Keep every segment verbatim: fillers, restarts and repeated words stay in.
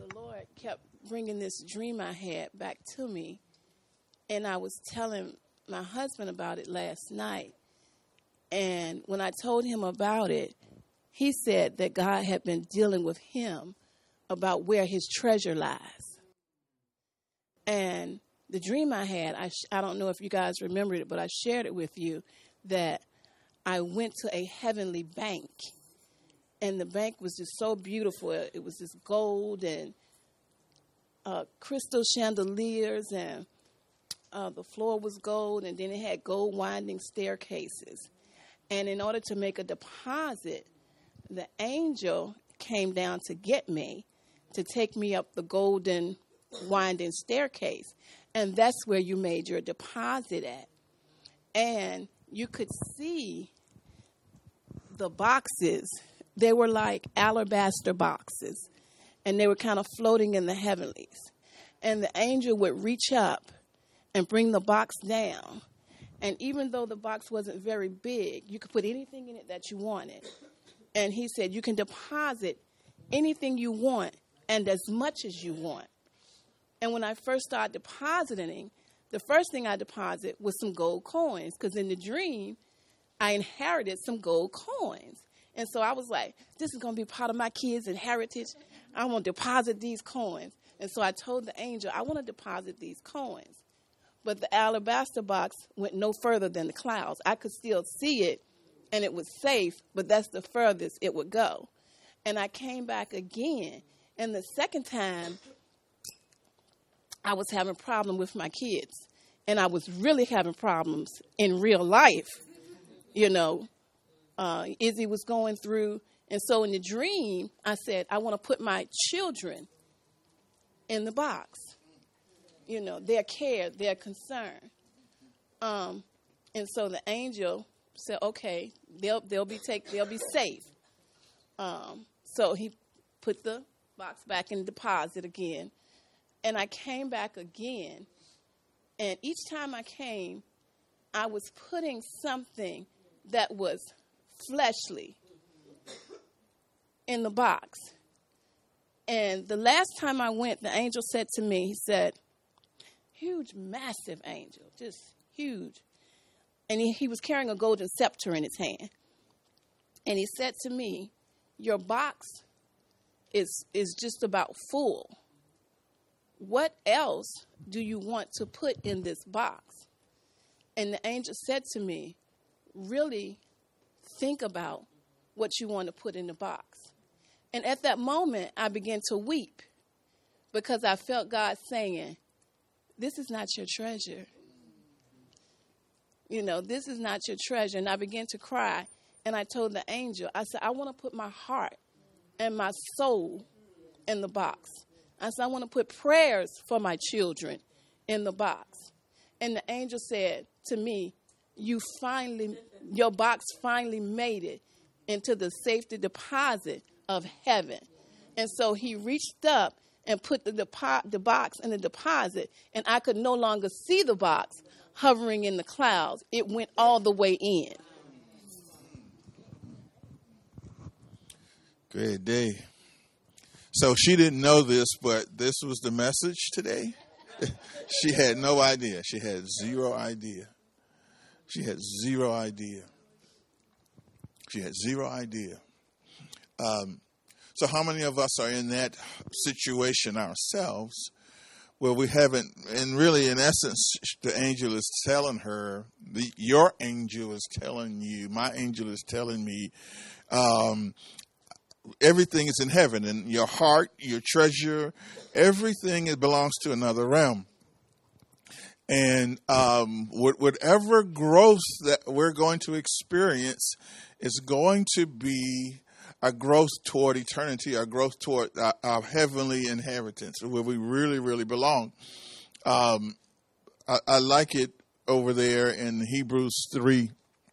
the Lord kept bringing this dream I had back to me, and I was telling my husband about it last night. And when I told him about it, he said that God had been dealing with him about where his treasure lies. And the dream I had, I, sh- I don't know if you guys remembered it, but I shared it with you, that I went to a heavenly bank. And the bank was just so beautiful. It was just gold and uh, crystal chandeliers, and uh, the floor was gold, and then it had gold winding staircases. And in order to make a deposit, the angel came down to get me, to take me up the golden winding staircase. And that's where you made your deposit at. And you could see the boxes. They were like alabaster boxes, and they were kind of floating in the heavenlies. And the angel would reach up and bring the box down. And even though the box wasn't very big, you could put anything in it that you wanted. And he said, you can deposit anything you want and as much as you want. And when I first started depositing, the first thing I deposited was some gold coins, because in the dream, I inherited some gold coins. And so I was like, this is going to be part of my kids' inheritance. I want to deposit these coins. And so I told the angel, I want to deposit these coins. But the alabaster box went no further than the clouds. I could still see it, and it was safe, but that's the furthest it would go. And I came back again. And the second time, I was having a problem with my kids. And I was really having problems in real life. You know, uh, Izzy was going through. And so in the dream, I said, I want to put my children in the box. You know, their care, their concern. Um, and so the angel said, okay, they'll they'll be take they'll be safe. Um, so he put the box back in deposit again. And I came back again. And each time I came, I was putting something that was fleshly in the box. And the last time I went, the angel said to me, he said, huge, massive angel, just huge. And he, he was carrying a golden scepter in his hand. And he said to me, your box is is just about full. What else do you want to put in this box? And the angel said to me, really think about what you want to put in the box. And at that moment, I began to weep, because I felt God saying, this is not your treasure. You know, this is not your treasure. And I began to cry. And I told the angel, I said, I want to put my heart and my soul in the box. I said, I want to put prayers for my children in the box. And the angel said to me, you finally, your box finally made it into the safety deposit of heaven. And so he reached up and put the, depo- the box in the deposit, and I could no longer see the box hovering in the clouds. It went all the way in. Great day. So she didn't know this, but this was the message today. She had no idea. She had zero idea. She had zero idea. She had zero idea. Um, so how many of us are in that situation ourselves where we haven't, and really in essence, the angel is telling her, the, your angel is telling you, my angel is telling me, um, everything is in heaven, and your heart, your treasure, everything it belongs to another realm. And um, whatever growth that we're going to experience is going to be a growth toward eternity, a growth toward our, our heavenly inheritance, where we really, really belong. Um, I, I like it over there in Hebrews three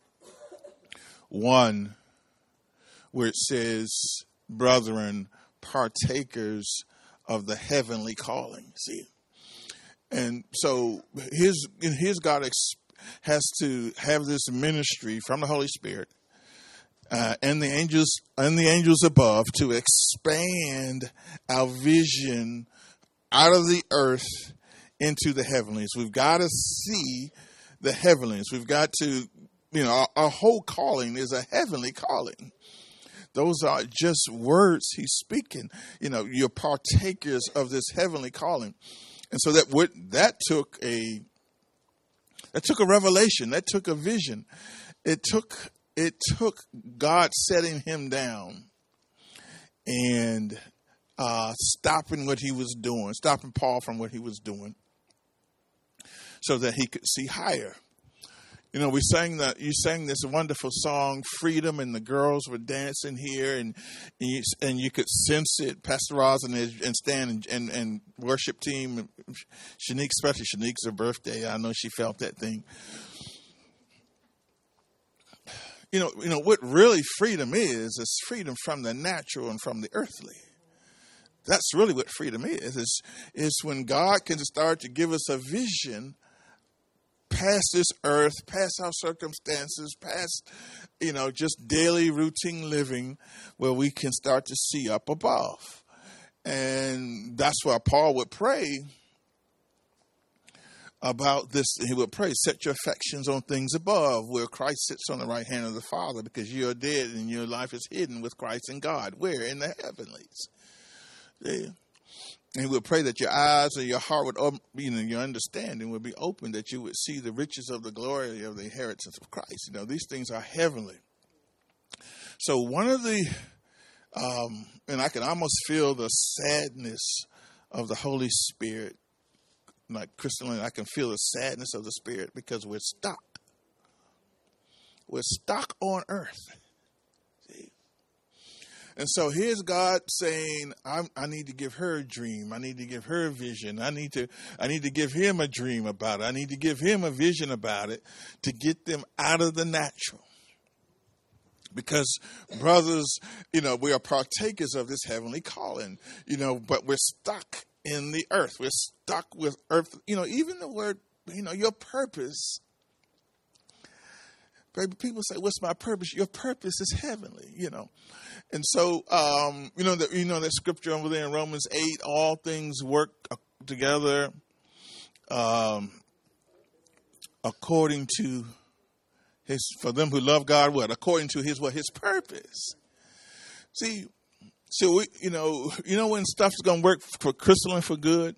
one, where it says, brethren, partakers of the heavenly calling. See? And so his, his God ex- has to have this ministry from the Holy Spirit uh, and the angels and the angels above to expand our vision out of the earth into the heavenlies. We've got to see the heavenlies. We've got to, you know, our, our whole calling is a heavenly calling. Those are just words he's speaking. You know, you're partakers of this heavenly calling. And so that would, that took a, that took a revelation. That took a vision. It took, it took God setting him down and uh, stopping what he was doing, stopping Paul from what he was doing so that he could see higher. You know, we sang that. You sang this wonderful song, "Freedom," and the girls were dancing here, and and you, and you could sense it. Pastor Roz and, and Stan and, and, and worship team, Shanique, especially Shanique's her birthday. I know she felt that thing. You know, you know what really freedom is is freedom from the natural and from the earthly. That's really what freedom is. Is is when God can start to give us a vision past this earth, past our circumstances, past, you know, just daily routine living, where we can start to see up above. And that's why Paul would pray about this. He would pray, set your affections on things above, where Christ sits on the right hand of the Father, because you are dead and your life is hidden with Christ in God. Where? In the heavenlies. Yeah. And he would pray that your eyes and your heart would, you know, your understanding would be open, that you would see the riches of the glory of the inheritance of Christ. You know, these things are heavenly. So one of the, um, and I can almost feel the sadness of the Holy Spirit, like crystalline, I can feel the sadness of the Spirit, because we're stuck. We're stuck on earth. And so here's God saying, I'm, I need to give her a dream. I need to give her a vision. I need to, I need to give him a dream about it. I need to give him a vision about it to get them out of the natural. Because, brothers, you know, we are partakers of this heavenly calling, you know, but we're stuck in the earth. We're stuck with earth. You know, even the word, you know, your purpose. Baby, people say, what's my purpose? Your purpose is heavenly, you know. And so, um, you know, that you know that scripture over there in Romans eight, all things work together um, according to his, for them who love God, what? According to his, what? His purpose. See, so we, you know, you know when stuff's going to work for Crystalline for good?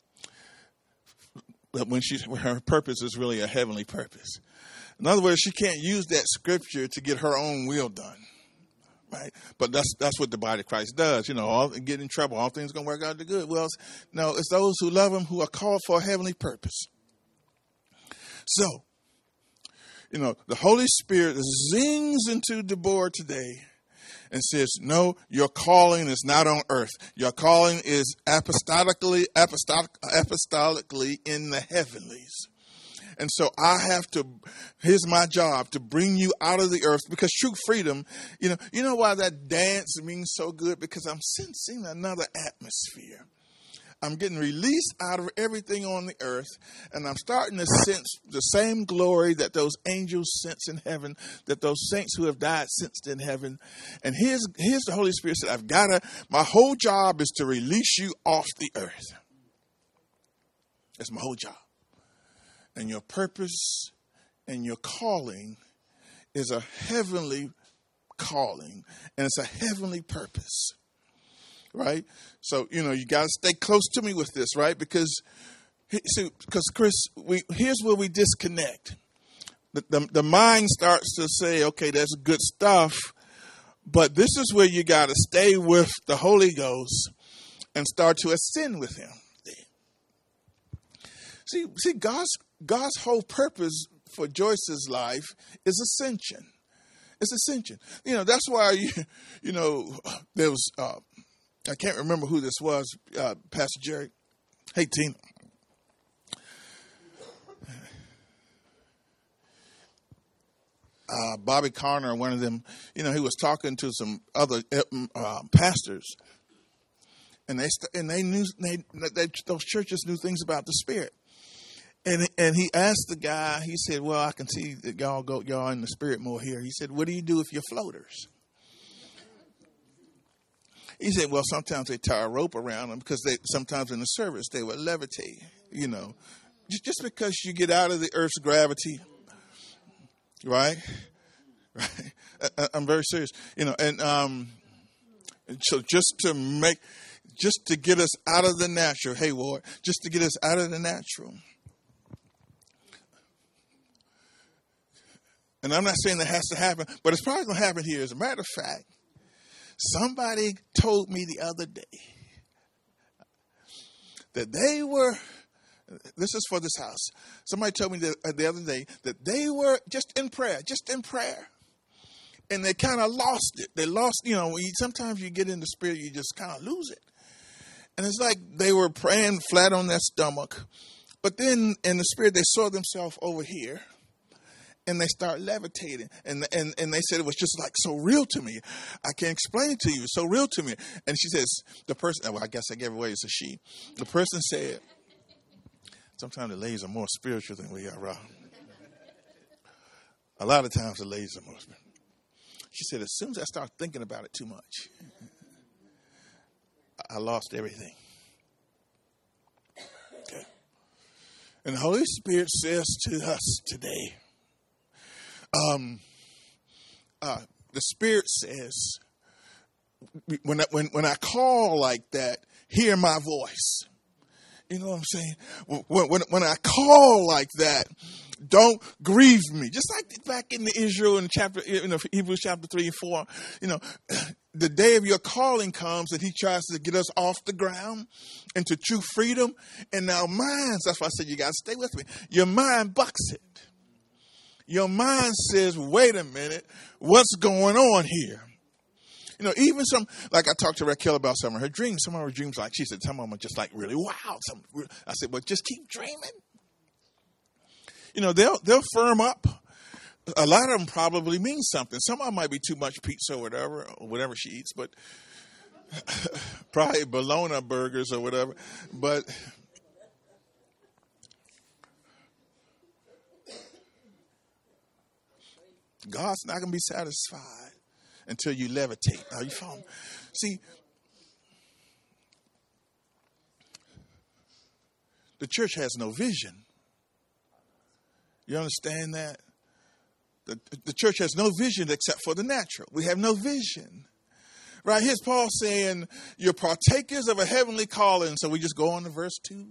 But when she, her purpose is really a heavenly purpose. In other words, she can't use that scripture to get her own will done, right? But that's that's what the body of Christ does. You know, all get in trouble, all things going to work out to good. Well, no, it's those who love him who are called for a heavenly purpose. So, you know, the Holy Spirit zings into Deborah today and says, no, your calling is not on earth. Your calling is apostolically, apostolic, apostolically in the heavenlies. And so I have to, here's my job, to bring you out of the earth, because true freedom, you know, you know why that dance means so good? Because I'm sensing another atmosphere. I'm getting released out of everything on the earth, and I'm starting to sense the same glory that those angels sense in heaven, that those saints who have died sensed in heaven. And here's, here's the Holy Spirit said, I've got to, my whole job is to release you off the earth. That's my whole job. And your purpose and your calling is a heavenly calling, and it's a heavenly purpose, right? So, you know, you got to stay close to me with this, right? Because, see, because Chris, we, here's where we disconnect. The, the, the mind starts to say, okay, that's good stuff, but this is where you got to stay with the Holy Ghost and start to ascend with him. See, see, God's God's whole purpose for Joyce's life is ascension. It's ascension. You know, that's why, you, you know, there was, uh, I can't remember who this was, uh, Pastor Jerry. Hey, Tina. Uh, Bobby Carner, one of them, you know, he was talking to some other uh, pastors, and they and they knew they, they those churches knew things about the Spirit. And and he asked the guy, he said, well, I can see that y'all go, y'all in the spirit more here. He said, what do you do if you're floaters? He said, well, sometimes they tie a rope around them because they sometimes in the service they would levitate, you know. Just, just because you get out of the earth's gravity, right? Right. I, I'm very serious, you know, and um, so just to make, just to get us out of the natural, hey, Ward, just to get us out of the natural. And I'm not saying that has to happen, but it's probably going to happen here. As a matter of fact, somebody told me the other day that they were, this is for this house. Somebody told me the, uh, the other day that they were just in prayer, just in prayer. And they kind of lost it. They lost, you know, when you, sometimes you get in the spirit, you just kind of lose it. And it's like they were praying flat on their stomach. But then in the spirit, they saw themselves over here. And they start levitating. And, and and they said it was just like so real to me. I can't explain it to you. It's so real to me. And she says, the person, well, I guess I gave away it's a she. The person said, sometimes the ladies are more spiritual than we are, Rob. A lot of times the ladies are more spiritual. She said, as soon as I start thinking about it too much, I lost everything. Okay. And the Holy Spirit says to us today, Um, uh, the Spirit says, when I, when when I call like that, hear my voice. You know what I'm saying? When when, when I call like that, don't grieve me. Just like back in the Israel in chapter, in the Hebrews chapter three and four, you know, the day of your calling comes and he tries to get us off the ground into true freedom. And our minds, that's why I said you got to stay with me. Your mind bucks it. Your mind says, wait a minute, what's going on here? You know, even some, like I talked to Raquel about some of her dreams. Some of her dreams, like she said, some of them are just like really wild. Some, I said, well, just keep dreaming. You know, they'll they'll firm up. A lot of them probably mean something. Some of them might be too much pizza or whatever, or whatever she eats, but probably bologna burgers or whatever. But God's not going to be satisfied until you levitate. Are you following? See, the church has no vision. You understand that? The, the church has no vision except for the natural. We have no vision. Right? Here's Paul saying, you're partakers of a heavenly calling. So we just go on to verse two.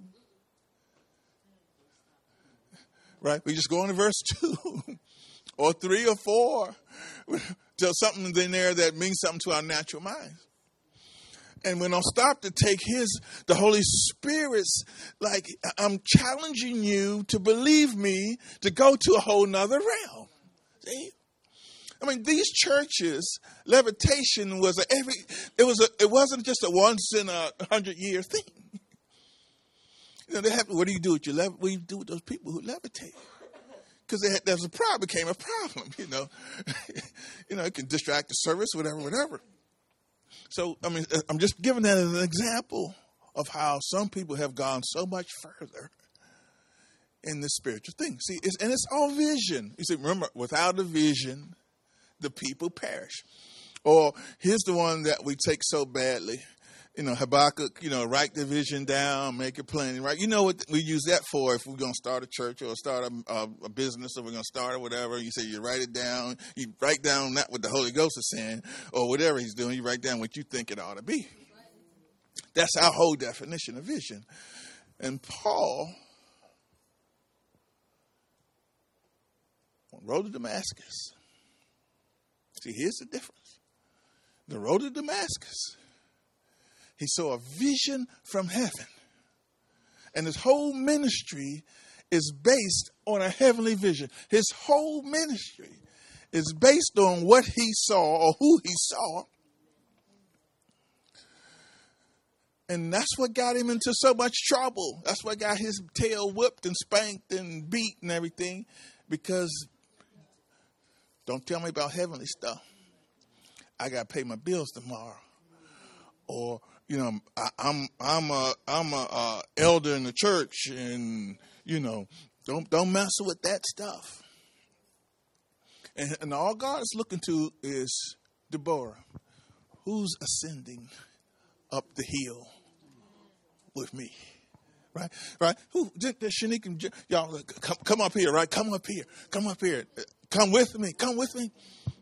Right? We just go on to verse two. Or three or four. Till something in there that means something to our natural minds. And we don't stop to take his, the Holy Spirit's, like, I'm challenging you to believe me, to go to a whole nother realm. See? I mean, these churches, levitation was a every, it was a, it wasn't just a once in a hundred year thing. You know, they have, what do you do with your lev- what do you do with those people who levitate? Because there's a problem, became a problem, you know. You know, it can distract the service, whatever, whatever. So, I mean, I'm just giving that as an example of how some people have gone so much further in this spiritual thing. See, it's, and it's all vision. You see, remember, without a vision, the people perish. Or here's the one that we take so badly. You know, Habakkuk, you know, write the vision down, make it plain, right? You know what we use that for if we're going to start a church or start a, a, a business or we're going to start or whatever. You say you write it down. You write down not what the Holy Ghost is saying or whatever he's doing. You write down what you think it ought to be. That's our whole definition of vision. And Paul, on the road to Damascus, see, here's the difference. The road to Damascus, he saw a vision from heaven. And his whole ministry is based on a heavenly vision. His whole ministry is based on what he saw or who he saw. And that's what got him into so much trouble. That's what got his tail whipped and spanked and beat and everything. Because don't tell me about heavenly stuff. I got to pay my bills tomorrow. Or, you know, I, I'm I'm a I'm a uh, elder in the church, and You know, don't don't mess with that stuff. And, and all God is looking to is Deborah, who's ascending up the hill with me. Right, right. Who? Shanika, y'all, come, come up here. Right, come up here. Come up here. Come with me. Come with me.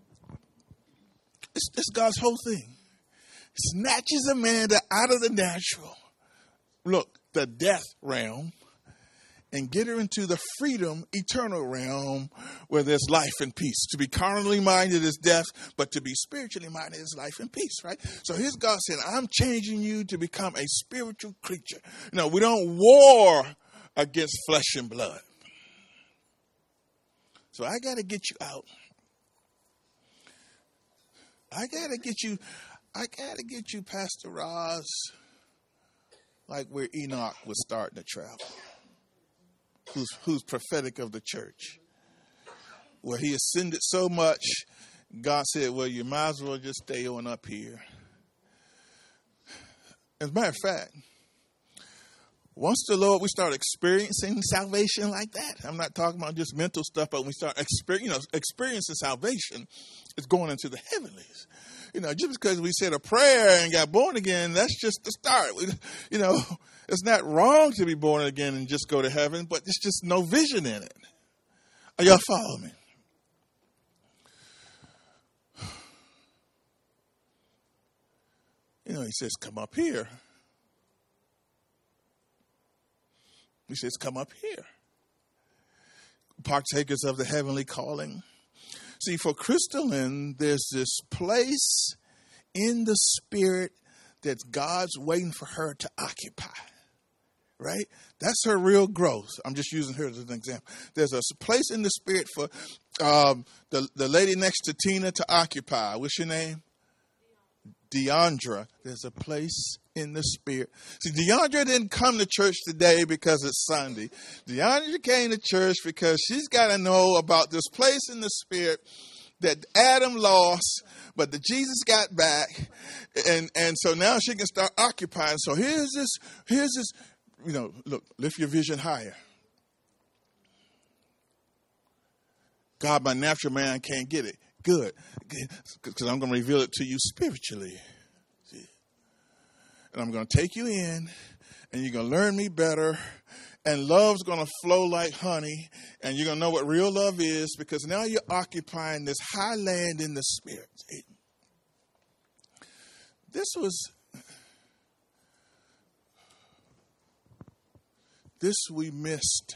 It's, it's God's whole thing. Snatches Amanda out of the natural, look, the death realm, and get her into the freedom, eternal realm where there's life and peace. To be carnally minded is death, but to be spiritually minded is life and peace, right? So here's God saying, I'm changing you to become a spiritual creature. No, we don't war against flesh and blood. So I got to get you out. I got to get you, I got to get you, Pastor Roz, like where Enoch was starting to travel. Who's, who's prophetic of the church, where he ascended so much, God said, well, you might as well just stay on up here. As a matter of fact, once the Lord, we start experiencing salvation like that, I'm not talking about just mental stuff, but when we start exper- you know, experiencing salvation, it's going into the heavenlies. You know, just because we said a prayer and got born again, that's just the start. We, you know, it's not wrong to be born again and just go to heaven, but there's just no vision in it. Are y'all following me? You know, he says, come up here. He says, come up here. Partakers of the heavenly calling. See, for Crystalline, there's this place in the spirit that God's waiting for her to occupy, right? That's her real growth. I'm just using her as an example. There's a place in the spirit for um, the, the lady next to Tina to occupy. What's your name? Deandra. There's a place in the spirit. See, Deandra didn't come to church today because it's Sunday. Deandra came to church because she's got to know about this place in the spirit that Adam lost, but that Jesus got back. And, and so now she can start occupying. So here's this, here's this, you know, look, lift your vision higher. God, my natural man can't get it. Good, because I'm going to reveal it to you spiritually. See? And I'm going to take you in, and you're going to learn me better, and love's going to flow like honey, and you're going to know what real love is, because now you're occupying this high land in the spirit. See? This was, this we missed.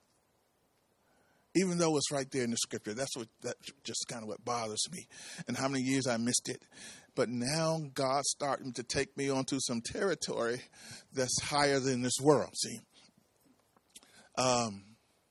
Even though it's right there in the scripture, that's what that's just kind of what bothers me, and how many years I missed it. But now God's starting to take me onto some territory that's higher than this world. See, um,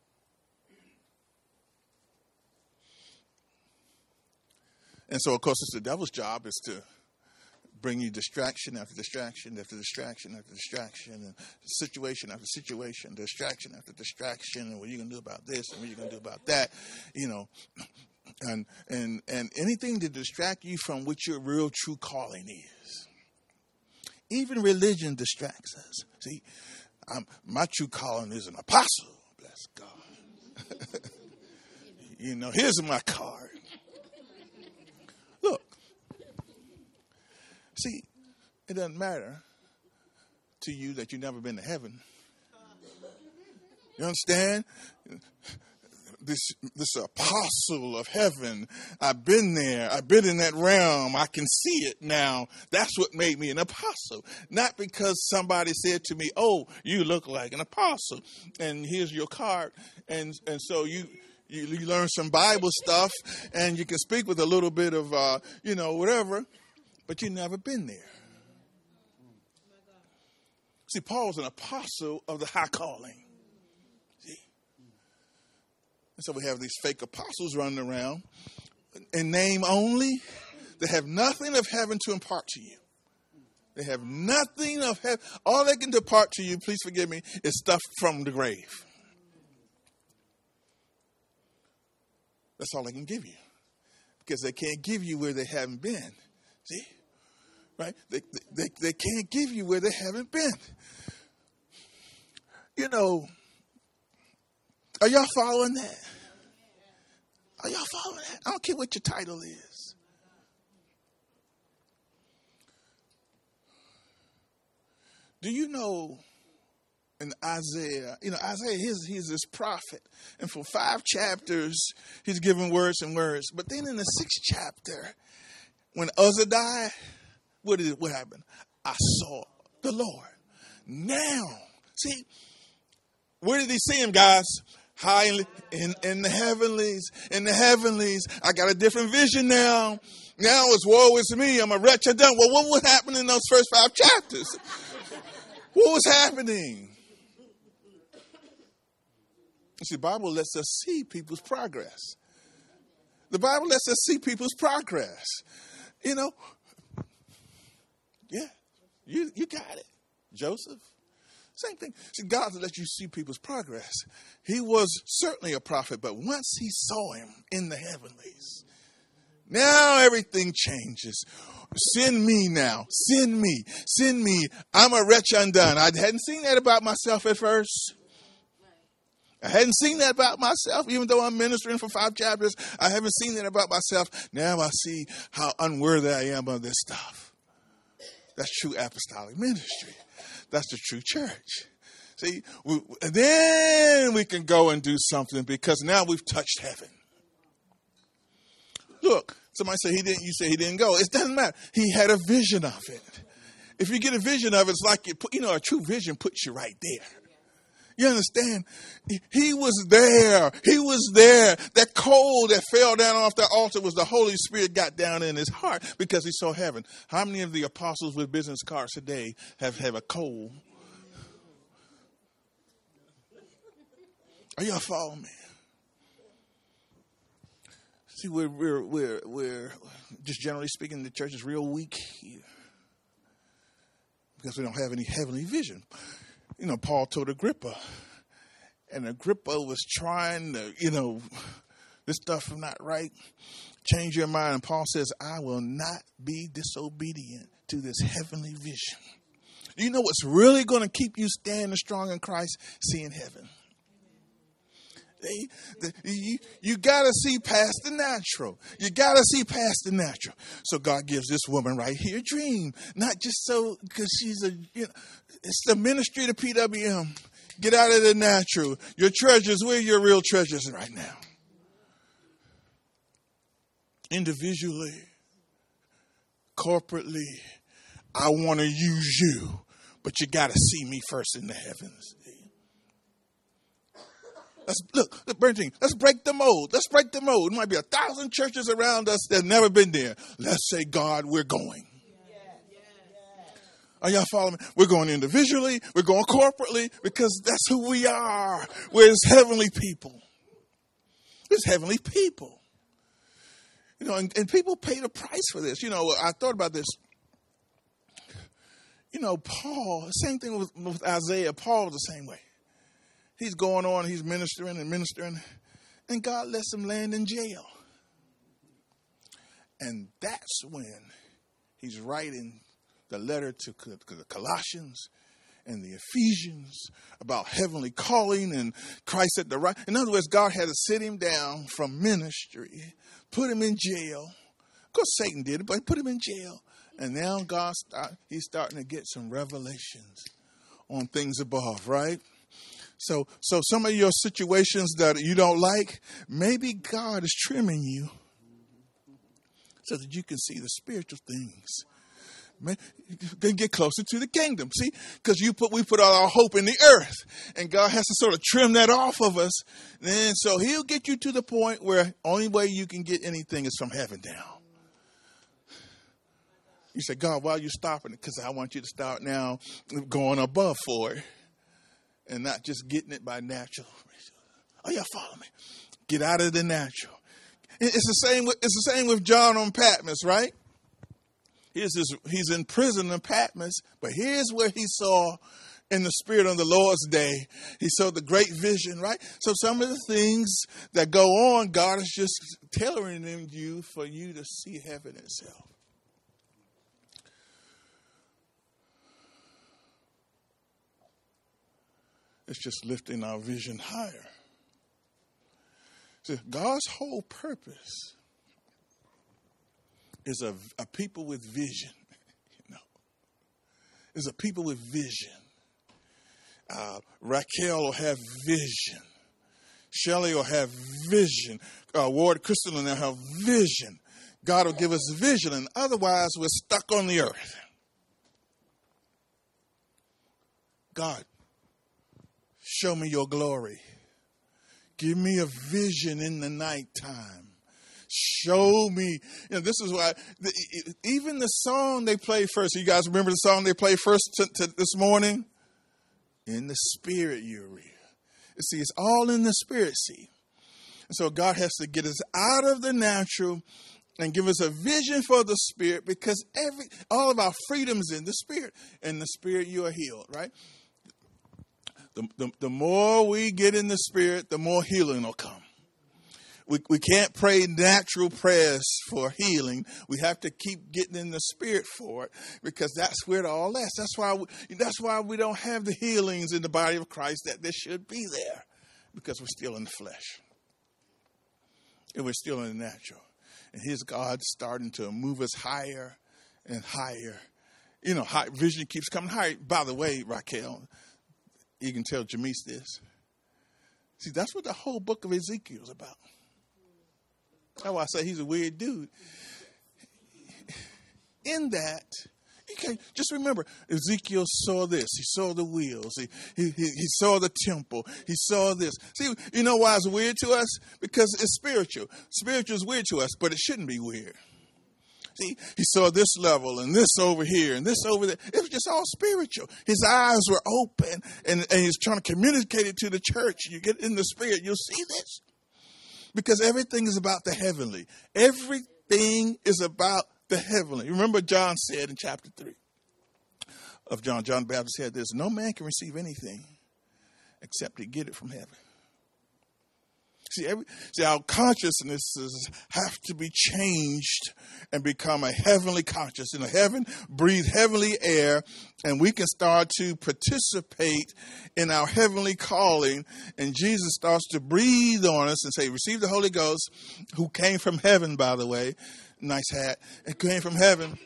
and so of course it's the devil's job is to bring you distraction after distraction after distraction after distraction, and situation after situation, distraction after distraction, and what are you going to do about this, and what are you going to do about that, you know, and and and anything to distract you from what your real true calling is. Even religion distracts us. See, I'm, my true calling is an apostle. Bless God. You know, here's my card. Look. See, it doesn't matter to you that you've never been to heaven. You understand? This this apostle of heaven, I've been there. I've been in that realm. I can see it now. That's what made me an apostle. Not because somebody said to me, oh, you look like an apostle, and here's your card. And, and so you... You, you learn some Bible stuff, and you can speak with a little bit of, uh, you know, whatever. But you've never been there. See, Paul's an apostle of the high calling. See? And so we have these fake apostles running around in name only. They have nothing of heaven to impart to you. They have nothing of heaven. All they can depart to you, please forgive me, is stuff from the grave. That's all they can give you. Because they can't give you where they haven't been. See? Right? They, they, they can't give you where they haven't been. You know, Are y'all following that? Are y'all following that? I don't care what your title is. Do you know in Isaiah, you know, Isaiah, he's, he's this prophet. And for five chapters, he's giving words and words. But then in the sixth chapter, when Uzzah died, what did what happened? I saw the Lord. Now, see, where did he see him, guys? High in, in, in the heavenlies. In the heavenlies. I got a different vision now. Now it's woe is me. I'm a wretch undone. Well, what was happening in those first five chapters? What was happening? You see, the Bible lets us see people's progress. The Bible lets us see people's progress. You know, yeah, you you got it. Joseph, same thing. See, God lets you see people's progress. He was certainly a prophet, but once he saw him in the heavenlies, now everything changes. Send me now. Send me. Send me. I'm a wretch undone. I hadn't seen that about myself at first. I hadn't seen that about myself, even though I'm ministering for five chapters. I haven't seen that about myself. Now I see how unworthy I am of this stuff. That's true apostolic ministry. That's the true church. See, we, then we can go and do something because now we've touched heaven. Look, somebody say he didn't. You say he didn't go. It doesn't matter. He had a vision of it. If you get a vision of it, it's like it put, you know, a true vision puts you right there. You understand? He was there. He was there. That coal that fell down off the altar was the Holy Spirit got down in his heart because he saw heaven. How many of the apostles with business cards today have, have a coal? Are y'all following me? See, we're, we're, we're, we're, just generally speaking, the church is real weak here because we don't have any heavenly vision. You know, Paul told Agrippa, and Agrippa was trying to, you know, this stuff is not right. Change your mind. And Paul says, I will not be disobedient to this heavenly vision. You know what's really going to keep you standing strong in Christ? Seeing heaven. You, you got to see past the natural. You got to see past the natural. So God gives this woman right here a dream. Not just so because she's a, you know, it's the ministry to P W M. Get out of the natural. Your treasures, where are your real treasures right now? Individually, corporately, I want to use you, but you got to see me first in the heavens. Let's look, look, Bernstein, let's break the mold. Let's break the mold. There might be a thousand churches around us that have never been there. Let's say, God, we're going. Are y'all following me? We're going individually. We're going corporately because that's who we are. We're his heavenly people. We're his heavenly people. You know, and, and people pay the price for this. You know, I thought about this. You know, Paul, same thing with, with Isaiah. Paul was the same way. He's going on, he's ministering and ministering, and God lets him land in jail. And that's when he's writing the letter to the Colossians and the Ephesians about heavenly calling and Christ at the right. In other words, God had to sit him down from ministry, put him in jail. Of course, Satan did it, but he put him in jail. And now God, start, he's starting to get some revelations on things above, right? So, so some of your situations that you don't like, maybe God is trimming you so that you can see the spiritual things. Man, you can get closer to the kingdom. See, because you put we put all our hope in the earth, and God has to sort of trim that off of us. And so He'll get you to the point where only way you can get anything is from heaven down. You say, God, why are you stopping it? Because I want you to start now going above for it. And not just getting it by natural. Oh, y'all follow me? Get out of the natural. It's the same with, it's the same with John on Patmos, right? Here's his, he's in prison in Patmos, but here's where he saw in the Spirit on the Lord's day. He saw the great vision, right? So some of the things that go on, God is just tailoring them to you for you to see heaven itself. It's just lifting our vision higher. So God's whole purpose is a, a people with vision. You know, is a people with vision. Uh, Raquel will have vision. Shelley will have vision. Uh, Ward Crystal will have vision. God will give us vision, and otherwise we're stuck on the earth. God, show me your glory. Give me a vision in the nighttime. Show me. You know, this is why the, even the song they played first. You guys remember the song they played first to, to this morning? In the spirit, you're real. You see, it's all in the spirit, see. And so God has to get us out of the natural and give us a vision for the spirit, because every all of our freedom is in the spirit. In the spirit, you are healed, right? The, the, the more we get in the spirit, the more healing will come. We we can't pray natural prayers for healing. We have to keep getting in the spirit for it, because that's where it all lasts. That's why we, that's why we don't have the healings in the body of Christ that there should be there, because we're still in the flesh. And we're still in the natural. And here's God starting to move us higher and higher. You know, high, vision keeps coming higher. By the way, Raquel, you can tell Jamise this. See, that's what the whole book of Ezekiel is about. That's why I say he's a weird dude. In that, you can just remember, Ezekiel saw this. He saw the wheels. He, he, he, he saw the temple. He saw this. See, you know why it's weird to us? Because it's spiritual. Spiritual is weird to us, but it shouldn't be weird. See, he saw this level and this over here and this over there. It was just all spiritual. His eyes were open, and, and he's trying to communicate it to the church. You get in the spirit, you'll see this. Because everything is about the heavenly. Everything is about the heavenly. Remember John said in chapter three of John, John the Baptist said this: no man can receive anything except he get it from heaven. See, every, see, our consciousnesses have to be changed and become a heavenly conscious. In the heaven, breathe heavenly air, and we can start to participate in our heavenly calling. And Jesus starts to breathe on us and say, receive the Holy Ghost, who came from heaven, by the way. Nice hat. It came from heaven.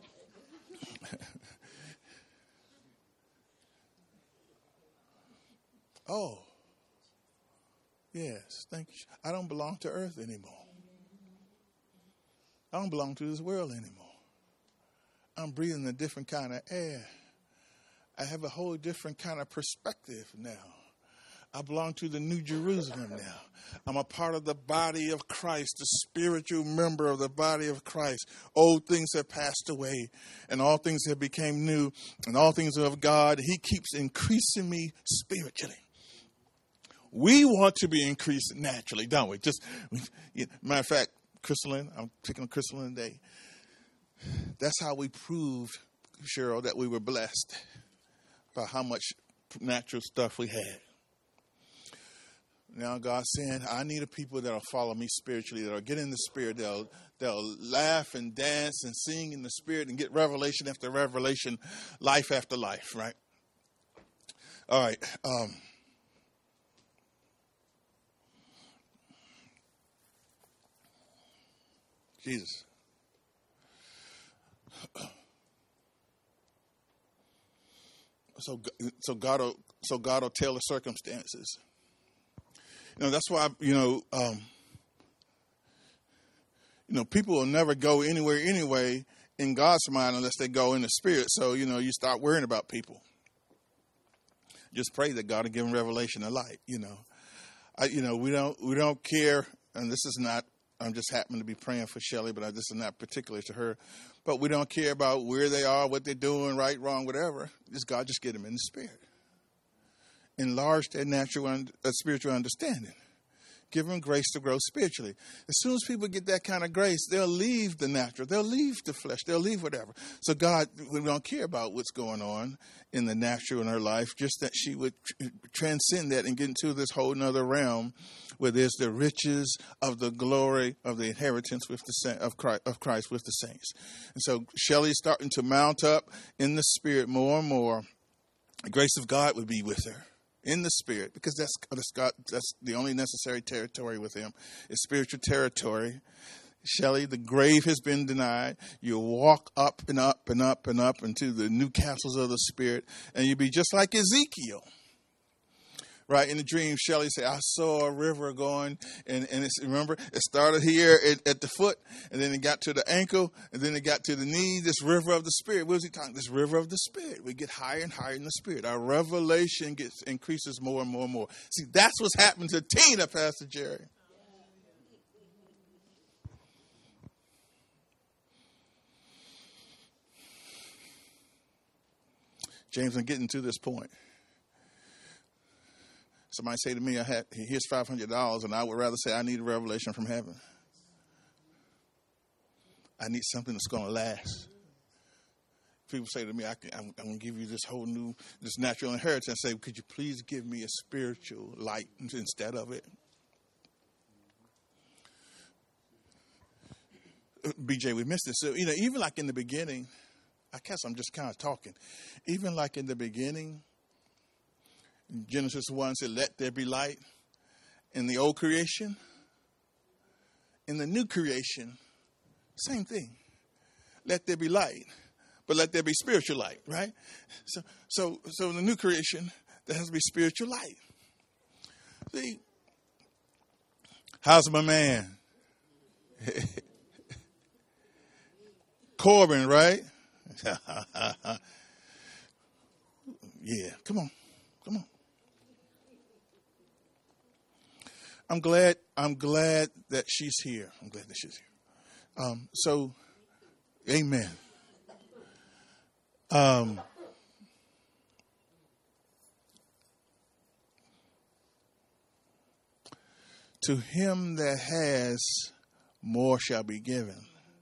Oh. Yes, thank you. I don't belong to earth anymore. I don't belong to this world anymore. I'm breathing a different kind of air. I have a whole different kind of perspective now. I belong to the New Jerusalem now. I'm a part of the body of Christ, the spiritual member of the body of Christ. Old things have passed away, and all things have become new, and all things are of God. He keeps increasing me spiritually. We want to be increased naturally, don't we? Just, you know, matter of fact, Crystalline, I'm picking on Crystalline today. That's how we proved, Cheryl, that we were blessed by how much natural stuff we had. Now God's saying, I need a people that'll follow me spiritually, that'll get in the spirit, they'll they'll laugh and dance and sing in the spirit and get revelation after revelation, life after life, right? All right. Um, Jesus. So, so God will, so God will tell the circumstances. You know, that's why, you know, um, you know, people will never go anywhere anyway in God's mind unless they go in the spirit. So, you know, you start worrying about people. Just pray that God will give them revelation of light. You know, I, you know, we don't, we don't care. And this is not, I'm just happening to be praying for Shelley, but this is not particular to her. But we don't care about where they are, what they're doing, right, wrong, whatever. Just God, just get them in the spirit. Enlarge their natural and uh, spiritual understanding. Give them grace to grow spiritually. As soon as people get that kind of grace, they'll leave the natural. They'll leave the flesh. They'll leave whatever. So God, we don't care about what's going on in the natural in her life, just that she would tr- transcend that and get into this whole nother realm where there's the riches of the glory of the inheritance with the sa- of Christ, of Christ with the saints. And so Shelley's starting to mount up in the spirit more and more. The grace of God would be with her in the spirit, because that's, that's, God, that's the only necessary territory with him, is spiritual territory. Shelley, the grave has been denied. You walk up and up and up and up into the new castles of the spirit, and you be just like Ezekiel. Right, in the dream, Shelley said, I saw a river going, and, and it's, remember, it started here at, at the foot, and then it got to the ankle, and then it got to the knee, this river of the spirit. What was he talking? This river of the spirit. We get higher and higher in the spirit. Our revelation gets increases more and more and more. See, that's what's happened to Tina, Pastor Jerry. James, I'm getting to this point. Somebody say to me, I had, here's five hundred dollars, and I would rather say I need a revelation from heaven. I need something that's going to last. People say to me, I can, I'm, I'm going to give you this whole new, this natural inheritance. I say, could you please give me a spiritual light instead of it? B J, we missed this. So, you know, even like in the beginning, I guess I'm just kind of talking. Even like in the beginning, Genesis one said, let there be light. In the old creation, in the new creation, same thing. Let there be light, but let there be spiritual light, right? So, so, so in the new creation, there has to be spiritual light. See, how's my man? Corbin, right? Yeah, come on, come on. I'm glad. I'm glad that she's here. I'm glad that she's here. Um, so, amen. Um, to him that has, more shall be given.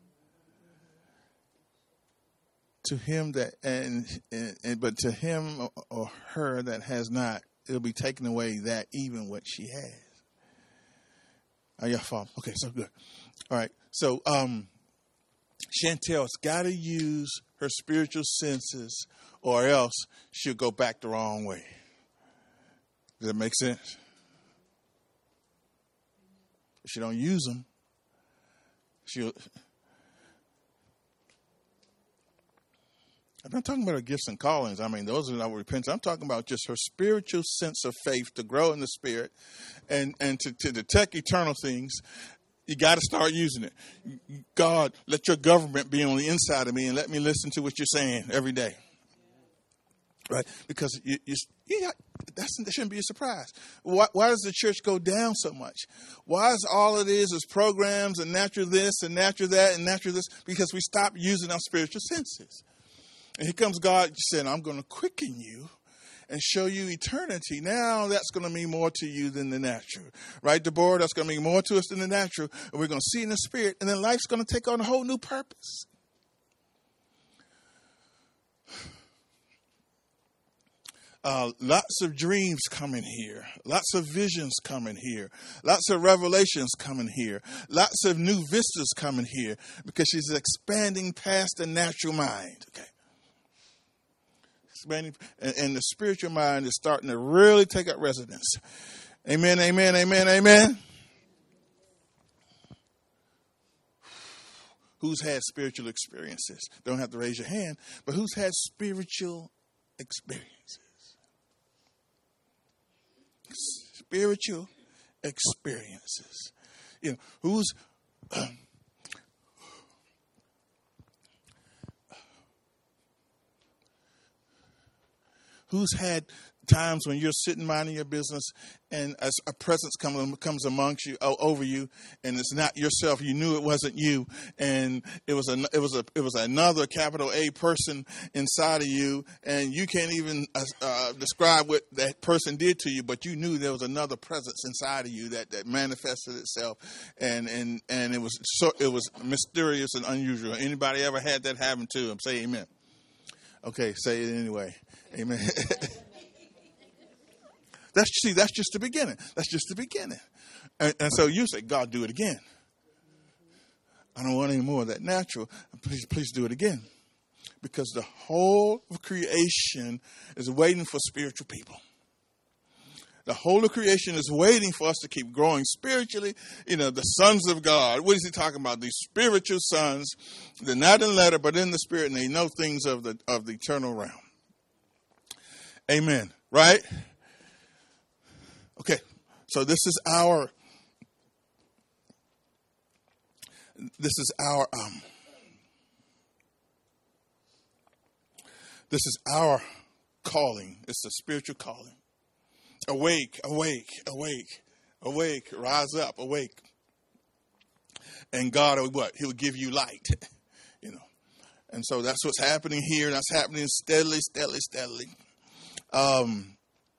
To him that and, and, and but to him or, or her that has not, it'll be taken away that even what she has. Are y'all following? Okay, so good. All right. So um, Chantel's got to use her spiritual senses, or else she'll go back the wrong way. Does that make sense? If she don't use them, she'll. I'm not talking about her gifts and callings. I mean, those are not repentance. I'm talking about just her spiritual sense of faith to grow in the spirit and, and to, to detect eternal things. You got to start using it. God, let your government be on the inside of me and let me listen to what you're saying every day. Right? Because you, you, yeah, that's, that shouldn't be a surprise. Why, why does the church go down so much? Why is all it is is programs and natural this and natural that and natural this? Because we stop using our spiritual senses. And here comes God saying, I'm going to quicken you and show you eternity. Now that's going to mean more to you than the natural. Right, Deborah? That's going to mean more to us than the natural. And we're going to see in the spirit. And then life's going to take on a whole new purpose. Uh, lots of dreams coming here. Lots of visions coming here. Lots of revelations coming here. Lots of new vistas coming here. Because she's expanding past the natural mind. Okay. And, and the spiritual mind is starting to really take up residence. Amen, amen, amen, amen. Who's had spiritual experiences? Don't have to raise your hand, but who's had spiritual experiences? Spiritual experiences. You know, who's... Uh, Who's had times when you're sitting minding your business and a, a presence comes comes amongst you, over you, and it's not yourself. You knew it wasn't you, and it was a it was a it was another capital A person inside of you, and you can't even uh, uh, describe what that person did to you, but you knew there was another presence inside of you that, that manifested itself, and and and it was so it was mysterious and unusual. Anybody ever had that happen to them? Say amen. Okay, say it anyway. Amen. That's see, that's just the beginning. That's just the beginning. And, and so you say, God, do it again. I don't want any more of that natural. Please, please do it again. Because the whole of creation is waiting for spiritual people. The whole of creation is waiting for us to keep growing spiritually. You know, the sons of God. What is he talking about? These spiritual sons. They're not in letter, but in the spirit, and they know things of the of the eternal realm. Amen. Right? Okay. So this is our this is our um this is our calling. It's a spiritual calling. Awake, awake, awake, awake, rise up, awake. And God, what? He'll give you light, you know. And so that's what's happening here. That's happening steadily, steadily, steadily. Um,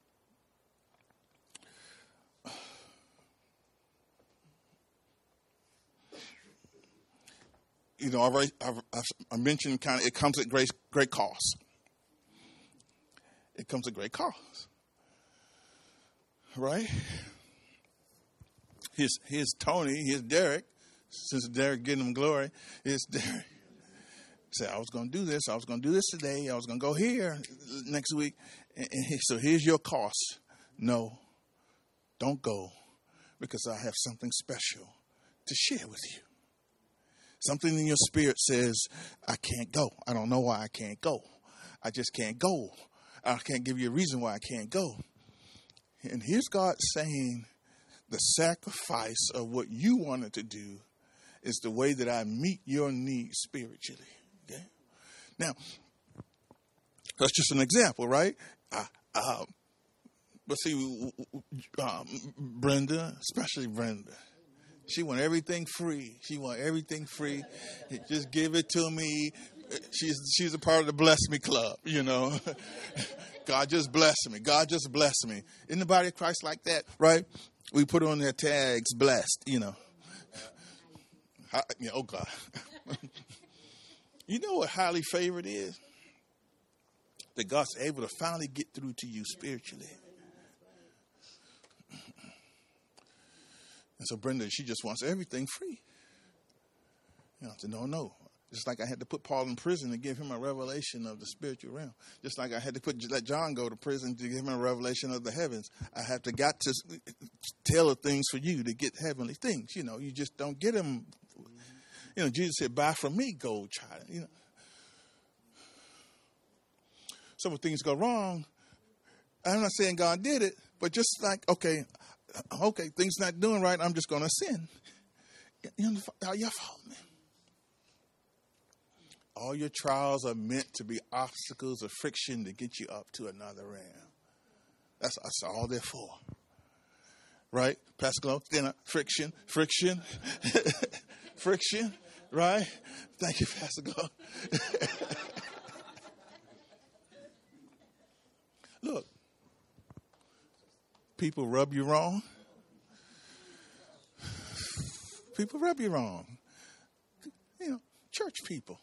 you know, I've, I've, I mentioned kind of it comes at great, great cost. It comes at great cost. Right? Here's, here's Tony, here's Derek. Since Derek getting him glory, here's Derek. Said, I was going to do this. I was going to do this today. I was going to go here next week. And, and he, so here's your cost. No, don't go, because I have something special to share with you. Something in your spirit says, I can't go. I don't know why I can't go. I just can't go. I can't give you a reason why I can't go. And here's God saying, the sacrifice of what you wanted to do is the way that I meet your needs spiritually. Okay? Now, that's just an example, right? Uh, uh, but see, um, Brenda, especially Brenda, she want everything free. She want everything free. Just give it to me. She's she's a part of the Bless Me Club, you know. God just bless me. God just bless me. Isn't the body of Christ like that, right? We put on their tags, blessed, you know. I, you know oh, God. You know what highly favored is? That God's able to finally get through to you spiritually. And so Brenda, she just wants everything free. You know, I said, no, no. Just like I had to put Paul in prison to give him a revelation of the spiritual realm. Just like I had to put let John go to prison to give him a revelation of the heavens. I have to got to tell the things for you to get heavenly things. You know, you just don't get them. You know, Jesus said, buy from me gold, child. You know. So when things go wrong, I'm not saying God did it, but just like, okay, okay, things not doing right, I'm just going to sin. You know, your fault, man. All your trials are meant to be obstacles of friction to get you up to another realm. That's, that's all they're for. Right? Pastor Glow, dinner, friction, friction, friction, right? Thank you, Pastor Glow. Look, people rub you wrong. People rub you wrong. You know, church people.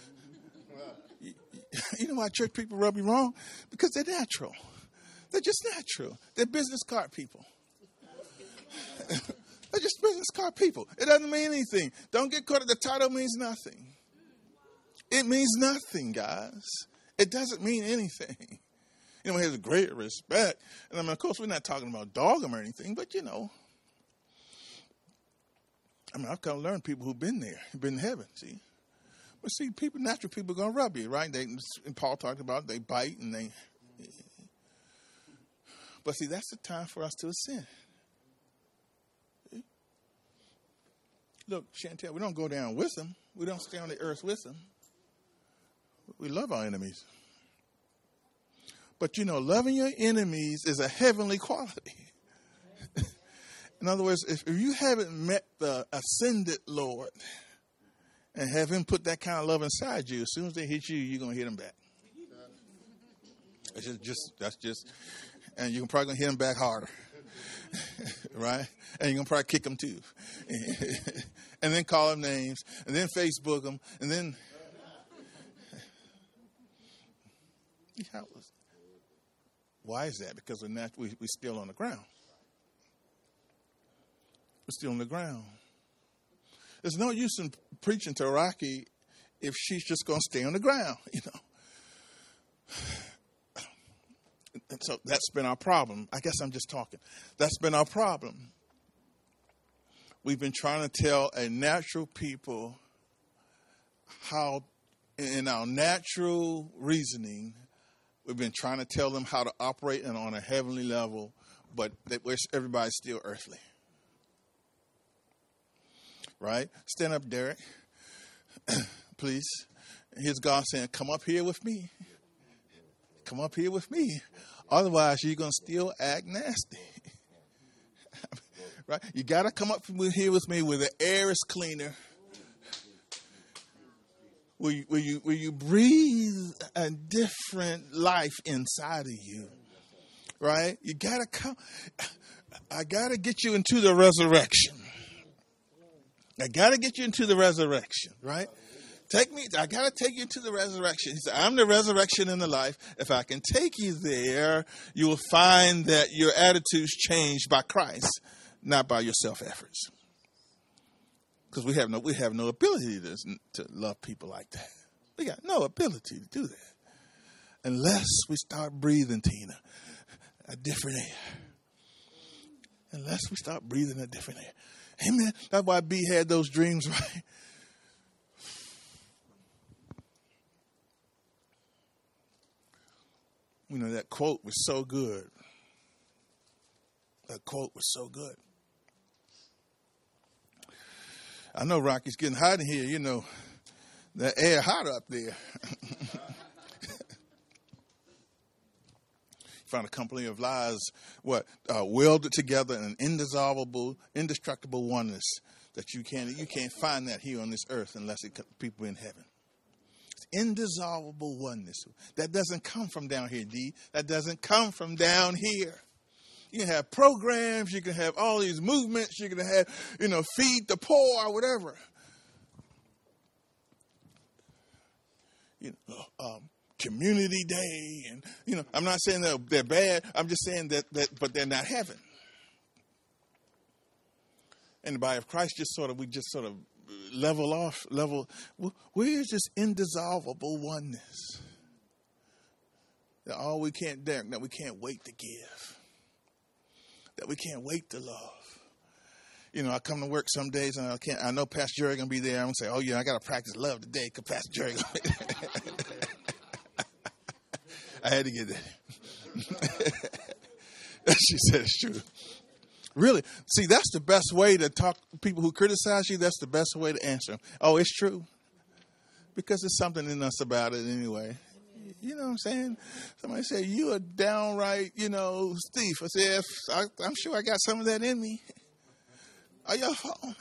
You know why church people rub you wrong? Because they're natural. They're just natural. They're business card people. They're just business card people. It doesn't mean anything. Don't get caught up. The title means nothing. It means nothing, guys. It doesn't mean anything. You know, he has great respect. And I mean, of course, we're not talking about dog him or anything, but you know. I mean, I've kind of learned people who've been there, been in heaven, see. But see, people, natural people are going to rub you, right? They, and Paul talked about they bite and they. But see, that's the time for us to ascend. See? Look, Chantel, we don't go down with them. We don't stay on the earth with them. We love our enemies. But you know, loving your enemies is a heavenly quality. In other words, if, if you haven't met the ascended Lord, and have him put that kind of love inside you, as soon as they hit you, you're going to hit them back. It's just, just, that's just, and you're probably going to hit them back harder. Right? And you're going to probably kick them too. And then call them names, and then Facebook them, and then. Why is that? Because we're, not, we, we're still on the ground. We're still on the ground. There's no use in preaching to Rocky if she's just going to stay on the ground, you know. and so that's been our problem. I guess I'm just talking. That's been our problem. We've been trying to tell a natural people how, in our natural reasoning, we've been trying to tell them how to operate and on a heavenly level, but that everybody's still earthly. Right? Stand up, Derek. Please. Here's God saying, come up here with me. Come up here with me. Otherwise, you're going to still act nasty. Right? You got to come up here with me where the air is cleaner. Where you, where you, where you breathe a different life inside of you. Right? You got to come. I got to get you into the resurrection. I got to get you into the resurrection. Right? Take me, I got to take you to the resurrection. He said, I'm the resurrection and the life. If I can take you there, you will find that your attitudes changed by Christ, not by your self-efforts. Because we have no, we have no ability to, to love people like that. We got no ability to do that. Unless we start breathing, Tina, a different air. Unless we start breathing a different air. Amen. That's why B had those dreams, right? You know, that quote was so good. That quote was so good. I know Rocky's getting hot in here. You know, the air hot up there. Found a company of lies, what, uh, welded together in an indissoluble, indestructible oneness that you can't, you can't find that here on this earth unless it people in heaven. Indissoluble oneness. That doesn't come from down here, D. That doesn't come from down here. You can have programs, you can have all these movements, you can have, you know, feed the poor or whatever. You know, um, community day, and you know, I'm not saying they're, they're bad. I'm just saying that, that, but they're not heaven. And the body of Christ just sort of, we just sort of level off, level. Where's this indissoluble oneness? That all we can't dare, that we can't wait to give, that we can't wait to love. You know, I come to work some days and I can't. I know Pastor Jerry gonna be there. I'm gonna say, "Oh yeah, I gotta practice love today," because Pastor Jerry. Gonna be there. I had to get that. She said it's true. Really? See, that's the best way to talk to people who criticize you. That's the best way to answer them. Oh, it's true. Because there's something in us about it anyway. You know what I'm saying? Somebody say, you a downright, you know, thief. I said, I, I'm sure I got some of that in me. Are y'all following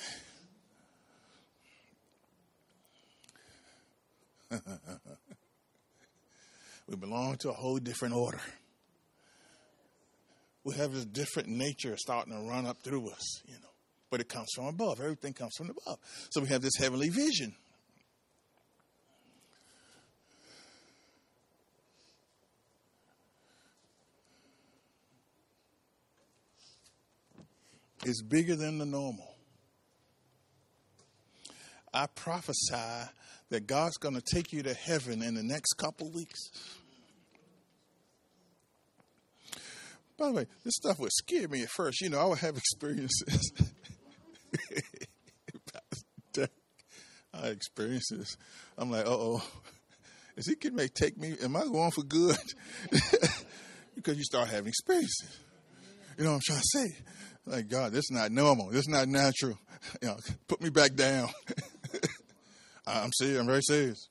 me? We belong to a whole different order. We have this different nature starting to run up through us, you know. But it comes from above. Everything comes from above. So we have this heavenly vision. It's bigger than the normal. I prophesy that God's going to take you to heaven in the next couple weeks. By the way, this stuff would scare me at first. You know, I would have experiences. I experiences. I'm like, uh-oh. Is he getting ready to take me? Am I going for good? Because you start having experiences. You know what I'm trying to say? Like, God, this is not normal. This is not natural. You know, put me back down. I'm serious. I'm very serious.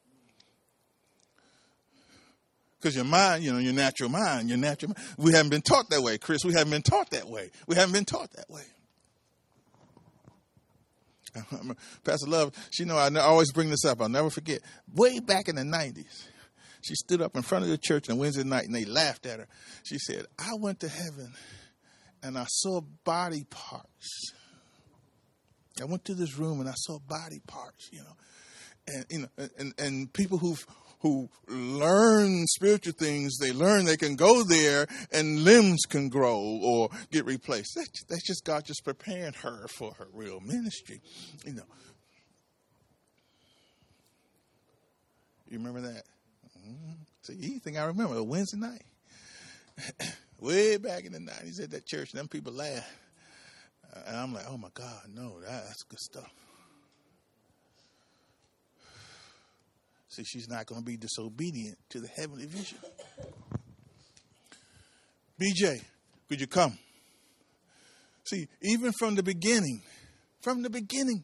Because your mind, you know, your natural mind, your natural mind. We haven't been taught that way, Chris. We haven't been taught that way. We haven't been taught that way. Pastor Love, she know I always bring this up. I'll never forget. Way back in the nineties, she stood up in front of the church on Wednesday night and they laughed at her. She said, I went to heaven and I saw body parts. I went to this room and I saw body parts, you know. And you know, and, and people who've who learn spiritual things, they learn they can go there and limbs can grow or get replaced. That's, that's just God just preparing her for her real ministry. You know. You remember that? Mm-hmm. See, you think I remember a Wednesday night. Way back in the nineties at that church, them people laughed. And I'm like, oh, my God, no, that, that's good stuff. See, she's not going to be disobedient to the heavenly vision. B J, could you come? See, even from the beginning, from the beginning,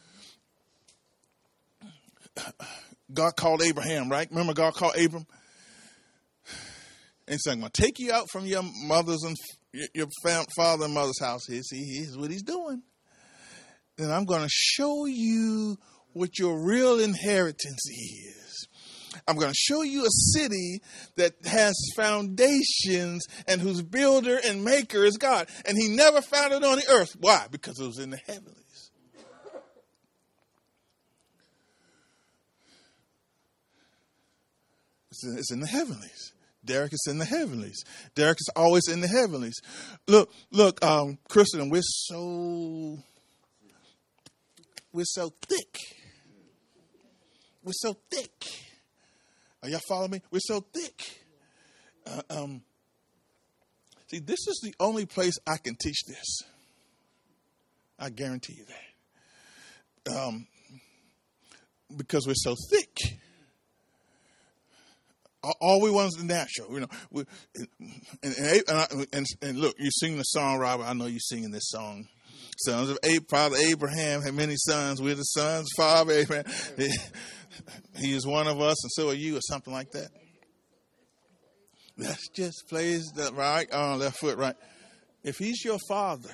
God called Abraham, right? Remember God called Abram? And said, I'm going to take you out from your mother's and your father and mother's house. Here, see, here's what he's doing. And I'm going to show you what your real inheritance is. I'm going to show you a city that has foundations and whose builder and maker is God. And he never found it on the earth. Why? Because it was in the heavenlies. It's in, it's in the heavenlies. Derek is in the heavenlies. Derek is always in the heavenlies. Look, look, um, Kristen, we're so, we're so thick. We're so thick. Are y'all following me? We're so thick. Uh, um, see, this is the only place I can teach this. I guarantee you that. Um, because we're so thick. All we want is the natural, you know. We, and, and, and, and, and look, you sing the song, Robert. I know you're singing this song. Sons of Abraham, Father Abraham had many sons. We're the sons of Father Abraham. He, he is one of us, and so are you, or something like that. Let's just place the right arm, left foot, right. If he's your father,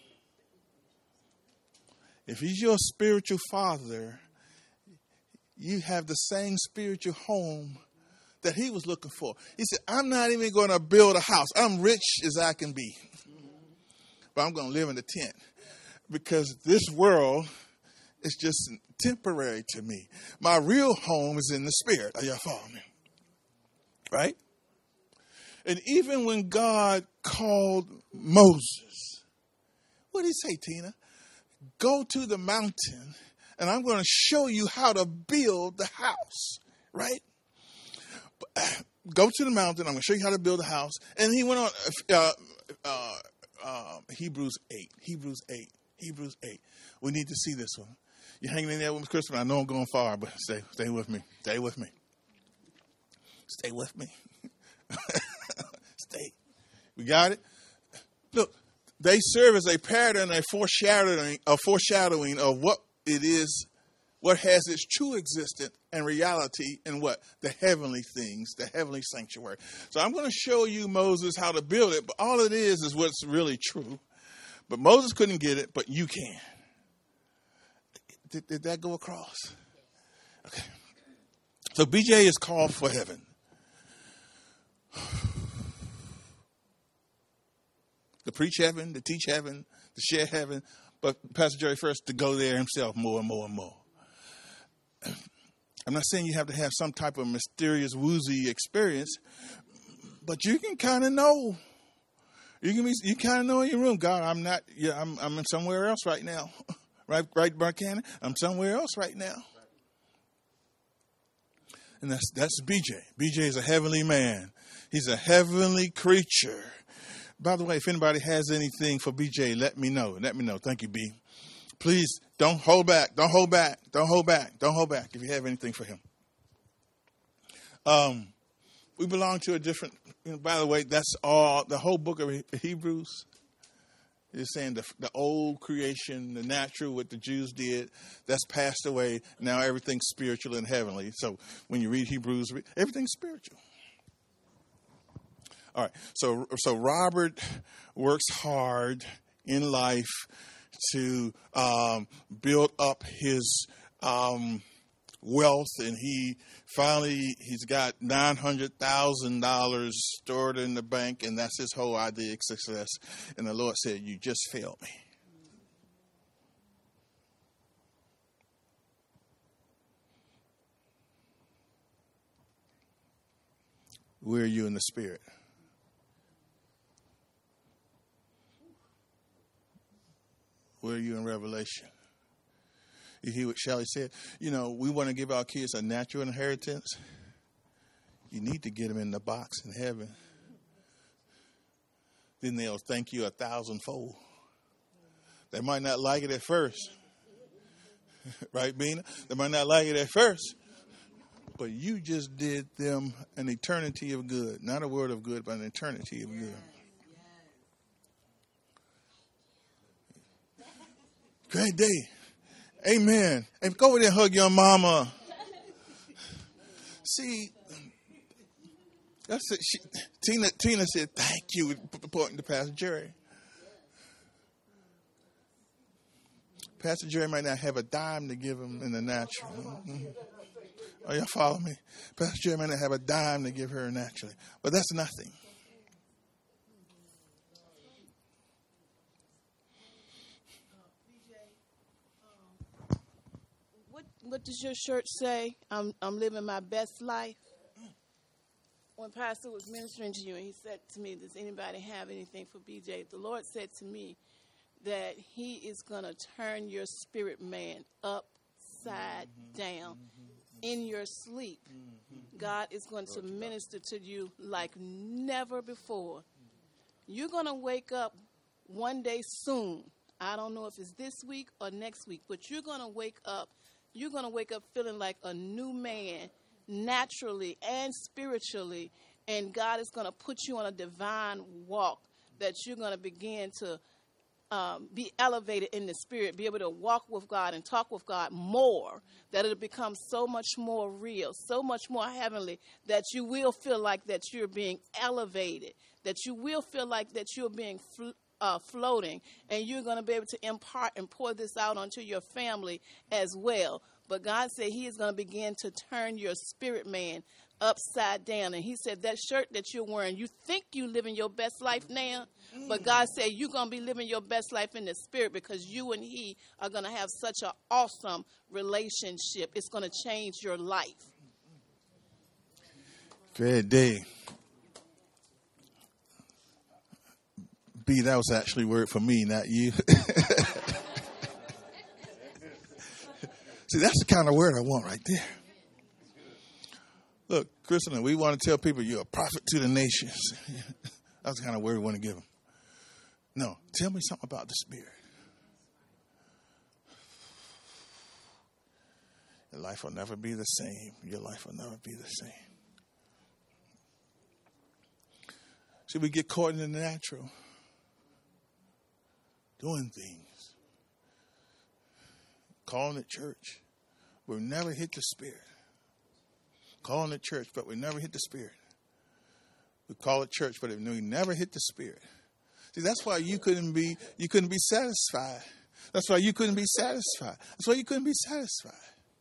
if he's your spiritual father, you have the same spiritual home that he was looking for. He said, I'm not even going to build a house. I'm rich as I can be. But I'm going to live in a tent. Because this world is just temporary to me. My real home is in the spirit. Are y'all following me? Right? And even when God called Moses, what did he say, Tina? Go to the mountain and I'm going to show you how to build the house. Right? Go to the mountain. I'm going to show you how to build a house. And he went on, uh, uh, uh, Hebrews eight. Hebrews eight. Hebrews eight. We need to see this one. You're hanging in there with me, Christopher. I know I'm going far, but stay, stay with me. Stay with me. Stay with me. Stay. We got it? Look, they serve as a pattern, a foreshadowing, a foreshadowing of what it is, what has its true existence and reality in what? The heavenly things, the heavenly sanctuary. So I'm going to show you, Moses, how to build it, but all it is is what's really true. But Moses couldn't get it, but you can. Did, did that go across? Okay. So B J is called for heaven. To preach heaven, to teach heaven, to share heaven, but Pastor Jerry first to go there himself more and more and more. I'm not saying you have to have some type of mysterious, woozy experience, but you can kind of know. You can be, you kind of know in your room, God, I'm not, yeah, I'm, I'm somewhere else right now. Right, right, Mark Cannon? I'm somewhere else right now. And that's, that's B J. B J is a heavenly man. He's a heavenly creature. By the way, if anybody has anything for B J, let me know. Let me know. Thank you, B. Please don't hold back. Don't hold back. Don't hold back. Don't hold back if you have anything for him. Um, we belong to a different, you know, by the way, that's all, the whole book of Hebrews is saying the, the old creation, the natural, what the Jews did, that's passed away. Now everything's spiritual and heavenly. So when you read Hebrews, everything's spiritual. All right. So, so Robert works hard in life to um, build up his um, wealth, and he finally he's got nine hundred thousand dollars stored in the bank, and that's his whole idea of success. And the Lord said, "You just failed me." Where are you in the spirit? Where are you in Revelation? You hear what Shelley said? You know, we want to give our kids a natural inheritance. You need to get them in the box in heaven. then they'll thank you a thousandfold. They might not like it at first. Right, Bina? They might not like it at first. But you just did them an eternity of good. Not a word of good, but an eternity of good. Great day. Amen. And go over there and hug your mama. See, that's it. She, Tina, Tina said, thank you, pointing to Pastor Jerry. Pastor Jerry might not have a dime to give him in the natural. Mm-hmm. Oh, y'all follow me? Pastor Jerry might not have a dime to give her naturally. But that's nothing. What What does your shirt say? I'm I'm living my best life. When Pastor was ministering to you, and he said to me, "Does anybody have anything for B J?" The Lord said to me that He is going to turn your spirit man upside mm-hmm. down mm-hmm. in your sleep. Mm-hmm. God is going to minister to you like never before. You're going to wake up one day soon. I don't know if it's this week or next week, but you're going to wake up. You're going to wake up feeling like a new man, naturally and spiritually, and God is going to put you on a divine walk that you're going to begin to um, be elevated in the spirit, be able to walk with God and talk with God more, that it'll become so much more real, so much more heavenly, that you will feel like that you're being elevated, that you will feel like that you're being fl- uh, floating, and you're going to be able to impart and pour this out onto your family as well. But God said He is going to begin to turn your spirit man upside down. And He said that shirt that you're wearing, you think you living your best life now, but God said you're going to be living your best life in the spirit, because you and He are going to have such an awesome relationship. It's going to change your life. Great day. B, that was actually word for me, not you. See, that's the kind of word I want right there. Look, Christian, we want to tell people you're a prophet to the nations. That's the kind of word we want to give them. No, tell me something about the Spirit. Your life will never be the same. Your life will never be the same. See, we get caught in the natural, doing things, calling it church. We'll never hit the Spirit. Calling it church, but we never hit the Spirit. We call it church, but we never hit the Spirit. See, that's why you couldn't be you couldn't be satisfied. That's why you couldn't be satisfied. That's why you couldn't be satisfied.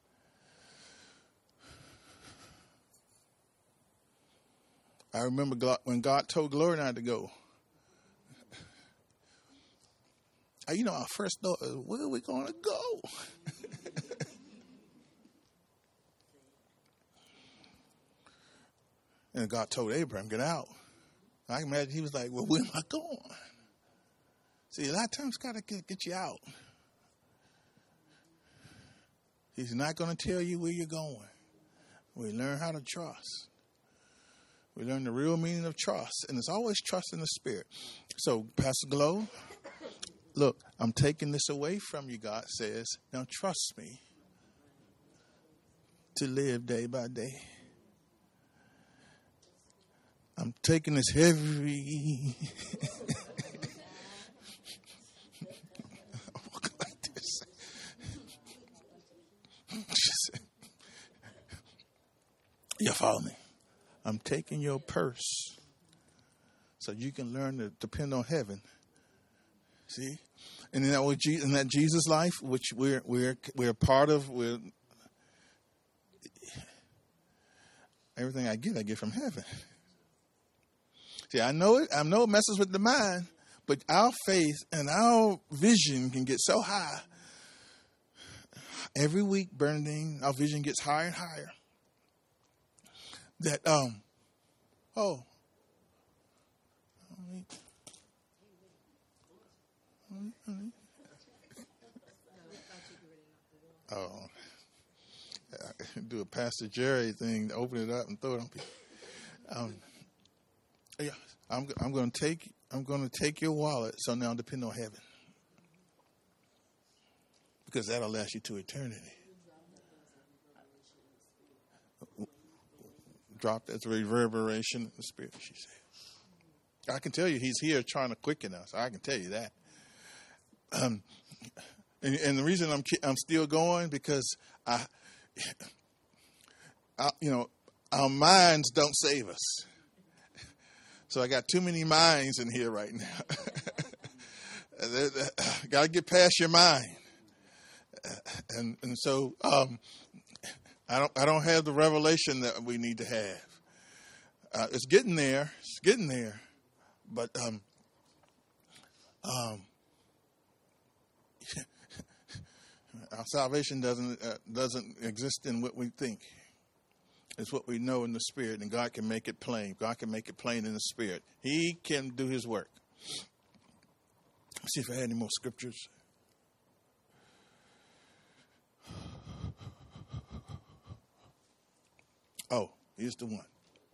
I remember God, when God told Gloria and I to go. You know, our first thought is, where are we going to go? And God told Abraham, get out. I imagine he was like, well, where am I going? See, a lot of times God got to get you out. He's not going to tell you where you're going. We learn how to trust. We learn the real meaning of trust. And it's always trust in the Spirit. So, Pastor Glow, look, I'm taking this away from you, God says. Now trust me to live day by day. I'm taking this heavy. I'm walking like this. You follow me? I'm taking your purse so you can learn to depend on heaven. See? And in that, in that Jesus life, which we're we're we're part of, we're, everything I get, I get from heaven. See, I know it. I know it messes with the mind, but our faith and our vision can get so high. Every week, Bernadine, our vision gets higher and higher. That um, oh. Oh, do a Pastor Jerry thing, open it up and throw it on people. Um, yeah, I'm I'm going to take I'm going to take your wallet, so now depend on heaven. Because that'll last you to eternity. Dropped as a reverberation in the spirit, she said. I can tell you he's here trying to quicken us. I can tell you that. Um, and, and the reason I'm I'm still going, because I, I, you know, our minds don't save us. So I got too many minds in here right now. Got to get past your mind. And and so um, I don't I don't have the revelation that we need to have. Uh, it's getting there. It's getting there. But um, um, our salvation doesn't uh, doesn't exist in what we think. It's what we know in the spirit, and God can make it plain. God can make it plain in the spirit. He can do His work. Let's see if I had any more scriptures. Oh, here's the one.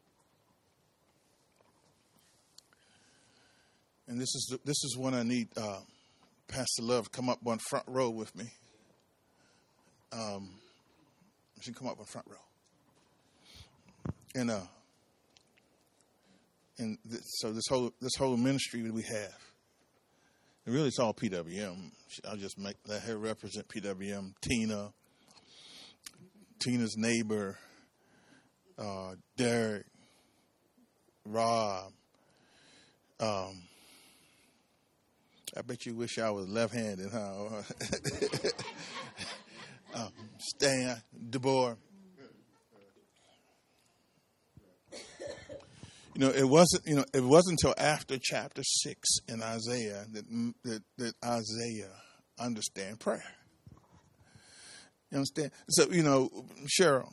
And this is the, this is one I need uh, Pastor Love come up one front row with me. Um, she come up one front row. And uh, and th- so this whole this whole ministry that we have, and really it's all P W M. I'll just make let her represent P W M. Tina, Tina's neighbor. Uh, Derek, Rob, um, I bet you wish I was left-handed, huh? um, Stan, DeBoer. You know, it wasn't. You know, it wasn't until after chapter six in Isaiah that that, that Isaiah understand prayer. You understand? So, you know, Cheryl.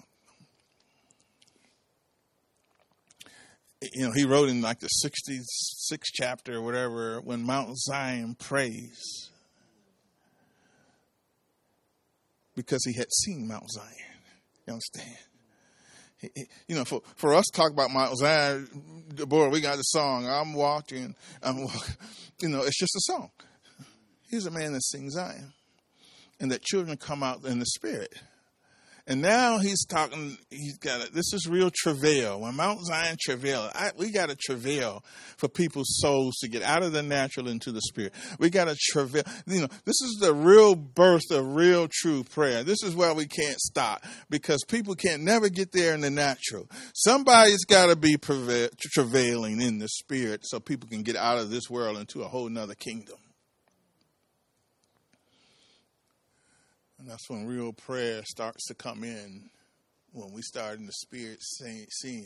You know, he wrote in like the sixty-sixth chapter or whatever, when Mount Zion prays, because he had seen Mount Zion. You understand? He, he, you know, for, for us to talk about Mount Zion, boy, we got the song, I'm walking, I'm walking. You know, it's just a song. He's a man that sings Zion. And that children come out in the spirit. And now he's talking, he's got a, this is real travail. When Mount Zion travail, I, we got to travail for people's souls to get out of the natural into the spirit. We got to travail. You know, this is the real birth of real true prayer. This is where we can't stop, because people can't never get there in the natural. Somebody's got to be prevail, travailing in the spirit so people can get out of this world into a whole nother kingdom. And that's when real prayer starts to come in, when we start in the spirit seeing.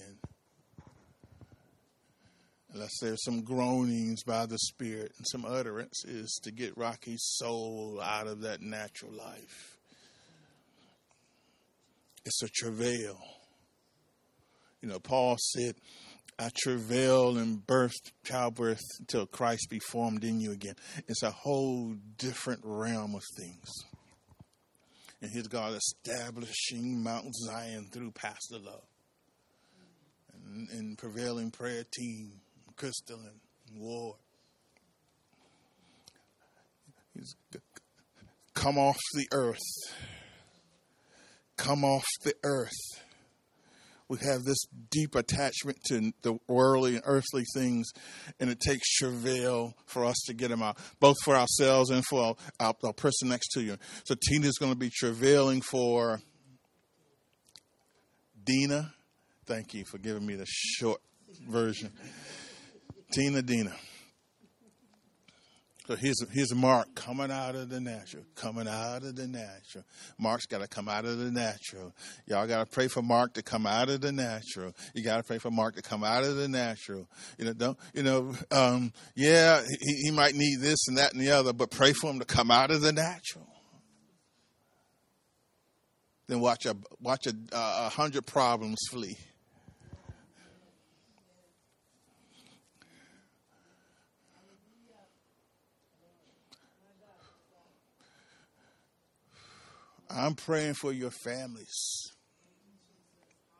Unless there's some groanings by the spirit and some utterances to get Rocky's soul out of that natural life. It's a travail. You know, Paul said, I travail in birth, childbirth, until Christ be formed in you again. It's a whole different realm of things. And here's God establishing Mount Zion through Pastor Love and, and prevailing prayer team, Crystal and Ward. He's come off the earth. Come off the earth. We have this deep attachment to the worldly and earthly things, and it takes travail for us to get them out, both for ourselves and for our, our, our person next to you. So Tina's going to be travailing for Dina. Thank you for giving me the short version. Tina Dina. So here's here's Mark coming out of the natural, coming out of the natural. Mark's got to come out of the natural. Y'all got to pray for Mark to come out of the natural. You got to pray for Mark to come out of the natural. You know, don't you know? Um, yeah, he, he might need this and that and the other, but pray for him to come out of the natural. Then watch a watch a, a hundred problems flee. I'm praying for your families.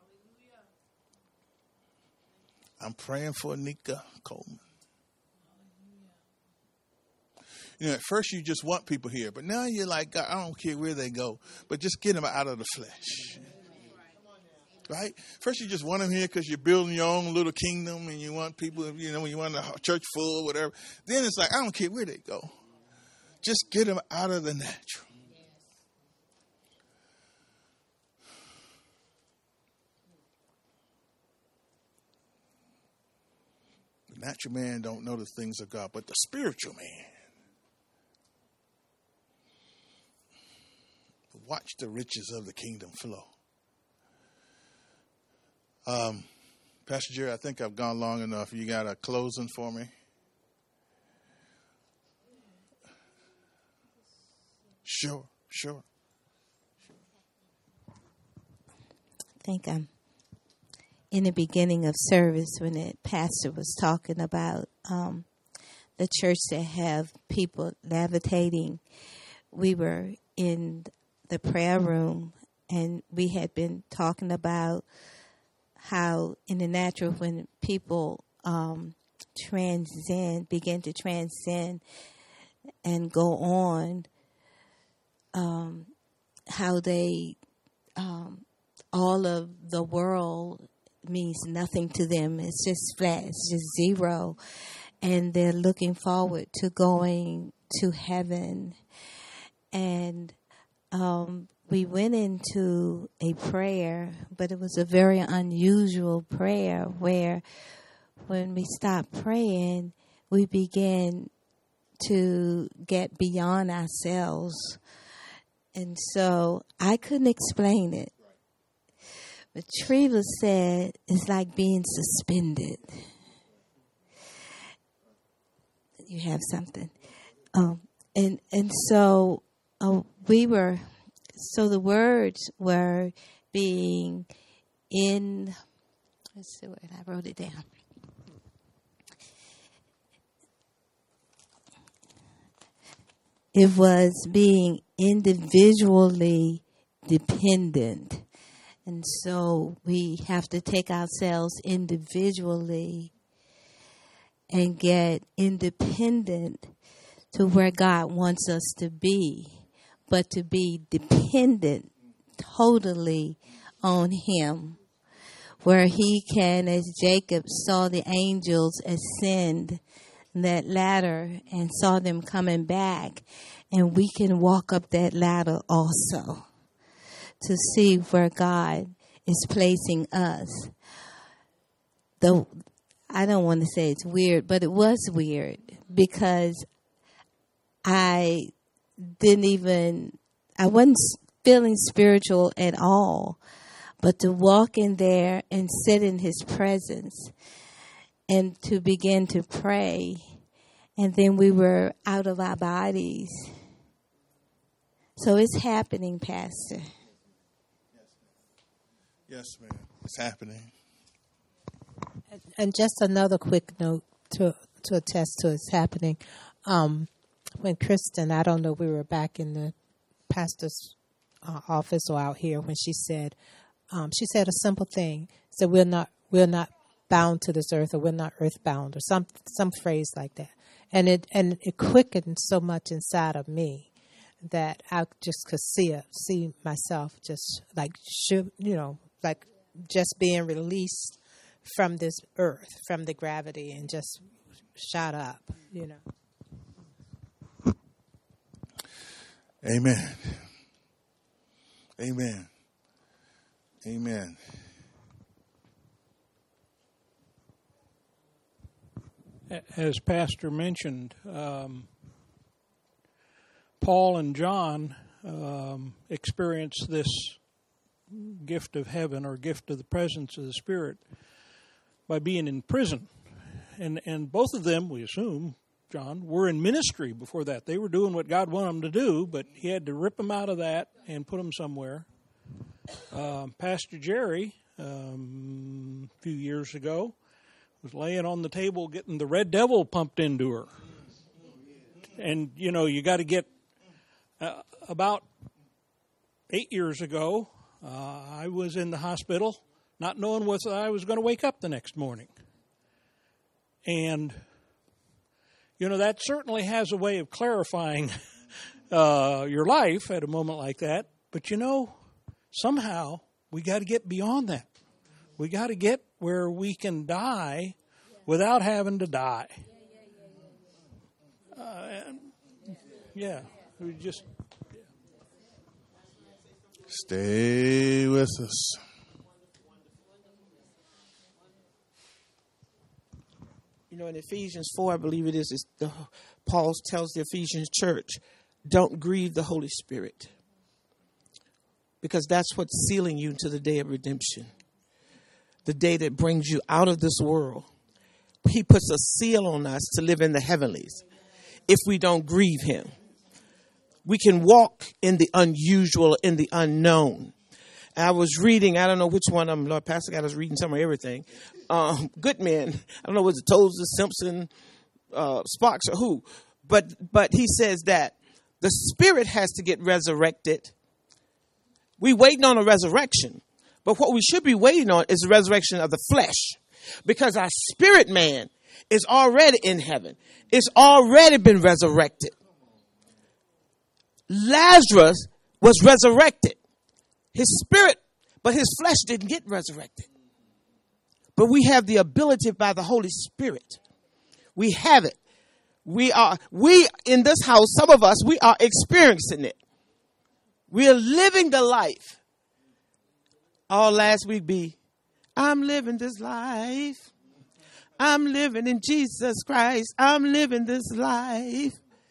I'm praying for Nika Coleman. You know, at first you just want people here, but now you're like, God, I don't care where they go, but just get them out of the flesh. Right? First you just want them here because you're building your own little kingdom and you want people, you know, when you want a church full, whatever. Then it's like, I don't care where they go. Just get them out of the natural. The natural man don't know the things of God, but the spiritual man. Watch the riches of the kingdom flow. Um, Pastor Jerry, I think I've gone long enough. You got a closing for me? Sure, sure. I think I'm in the beginning of service when the pastor was talking about um, the church that have people levitating. We were in the prayer room, and we had been talking about how in the natural, when people um, transcend, begin to transcend and go on, um, how they, um, all of the world means nothing to them. It's just flat, it's just zero. And they're looking forward to going to heaven. And um, we went into a prayer, but it was a very unusual prayer where when we stopped praying, we began to get beyond ourselves. And so I couldn't explain it. But Treva said it's like being suspended. You have something. Um, and, and so uh, we were... So the words were being in, let's see where I wrote it down. It was being individually dependent. And so we have to take ourselves individually and get independent to where God wants us to be. But to be dependent totally on Him, where He can, as Jacob saw the angels ascend that ladder and saw them coming back, and we can walk up that ladder also to see where God is placing us. Though I don't want to say it's weird, but it was weird because I didn't even, I wasn't feeling spiritual at all. But to walk in there and sit in His presence and to begin to pray, and then we were out of our bodies. So it's happening, Pastor. Yes, ma'am. It's happening. And just another quick note to to attest to it's happening. Um, when Kristen, I don't know, we were back in the pastor's uh, office or out here when she said, um, she said a simple thing. Said we're not we're not bound to this earth, or we're not earthbound, or some some phrase like that. And it and it quickened so much inside of me that I just could see it, see myself just like you know, like just being released from this earth, from the gravity, and just shot up, you know. Amen. Amen. Amen. As Pastor mentioned, um, Paul and John um, experienced this gift of heaven, or gift of the presence of the Spirit, by being in prison. And and both of them, we assume, John, were in ministry before that. They were doing what God wanted them to do, but He had to rip them out of that and put them somewhere. Uh, Pastor Jerry, um, a few years ago, was laying on the table getting the red devil pumped into her. And, you know, you got to get, uh, about eight years ago, uh, I was in the hospital, not knowing whether I was going to wake up the next morning. And you know, that certainly has a way of clarifying uh, your life at a moment like that. But, you know, somehow we got to get beyond that. We got to get where we can die without having to die. Uh, yeah, we just... Stay with us. You know, in Ephesians four, I believe it is, it's the, Paul tells the Ephesians church, don't grieve the Holy Spirit. Because that's what's sealing you to the day of redemption. The day that brings you out of this world. He puts a seal on us to live in the heavenlies. If we don't grieve him. We can walk in the unusual, in the unknown. I was reading, I don't know which one of them, Lord Pastor God was reading some of everything. Um, good men, I don't know, was it Tozer, Simpson, uh, Sparks, or who. But but he says that the spirit has to get resurrected. We waiting on a resurrection. But what we should be waiting on is the resurrection of the flesh. Because our spirit man is already in heaven. It's already been resurrected. Lazarus was resurrected. His spirit, but his flesh didn't get resurrected. But we have the ability by the Holy Spirit. We have it. We are, we in this house, some of us, we are experiencing it. We are living the life. All last week be, I'm living this life. I'm living in Jesus Christ. I'm living this life.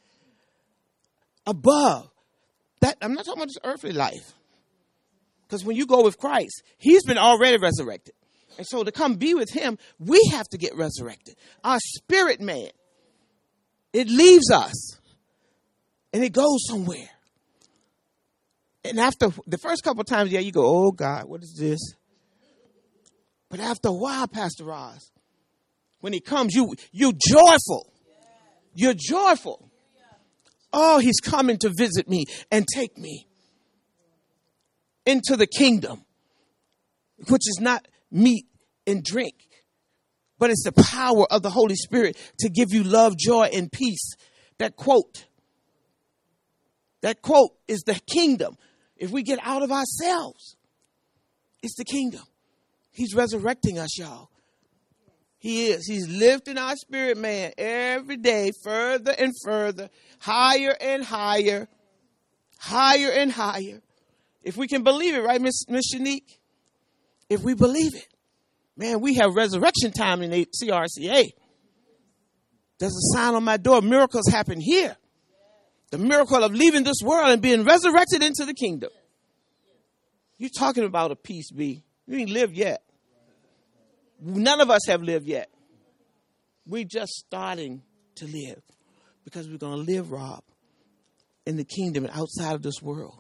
Above that, I'm not talking about this earthly life. Because when you go with Christ, he's been already resurrected. And so to come be with him, we have to get resurrected. Our spirit man, it leaves us and it goes somewhere. And after the first couple of times, yeah, you go, oh God, what is this? But after a while, Pastor Roz, when he comes, you, you're joyful. You're joyful. Oh, he's coming to visit me and take me into the kingdom, which is not meat and drink, but it's the power of the Holy Spirit to give you love, joy, and peace. That quote, that quote is the kingdom. If we get out of ourselves, it's the kingdom. He's resurrecting us, y'all. He is. He's lifting our spirit man every day further and further, higher and higher, higher and higher. If we can believe it, right, Miss Miss Shanique? If we believe it, man, we have resurrection time in the C R C A. There's a sign on my door. Miracles happen here. The miracle of leaving this world and being resurrected into the kingdom. You're talking about a peace, B. You ain't lived yet. None of us have lived yet. We're just starting to live because we're going to live, Rob, in the kingdom and outside of this world.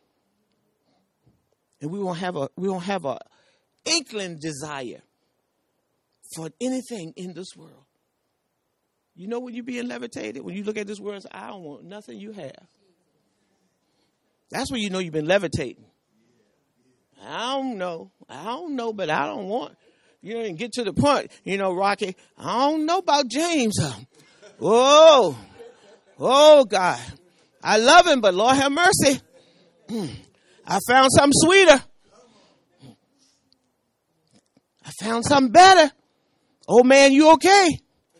And we won't have a we won't have a inkling desire for anything in this world. You know when you're being levitated, when you look at this world and say, I don't want nothing you have. That's when you know you've been levitating. I don't know. I don't know, but I don't want. You know, and get to the point, you know, Rocky, I don't know about James. Oh, oh, God. I love him, but Lord have mercy. I found something sweeter. I found something better. Oh, man, you okay?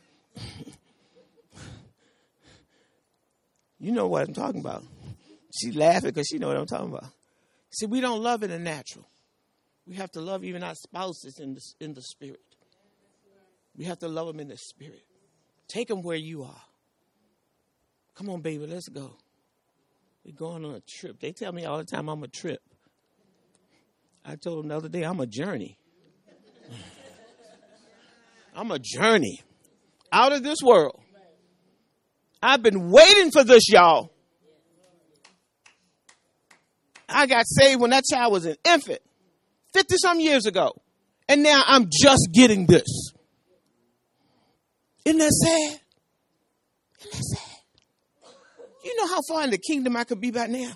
You know what I'm talking about. She's laughing because she knows what I'm talking about. See, we don't love in the natural. We have to love even our spouses in the, in the spirit. We have to love them in the spirit. Take them where you are. Come on, baby, let's go. We're going on a trip. They tell me all the time I'm a trip. I told them the other day I'm a journey. I'm a journey out of this world. I've been waiting for this, y'all. I got saved when that child was an infant. fifty-some years ago. And now I'm just getting this. Isn't that sad? Isn't that sad? You know how far in the kingdom I could be by now?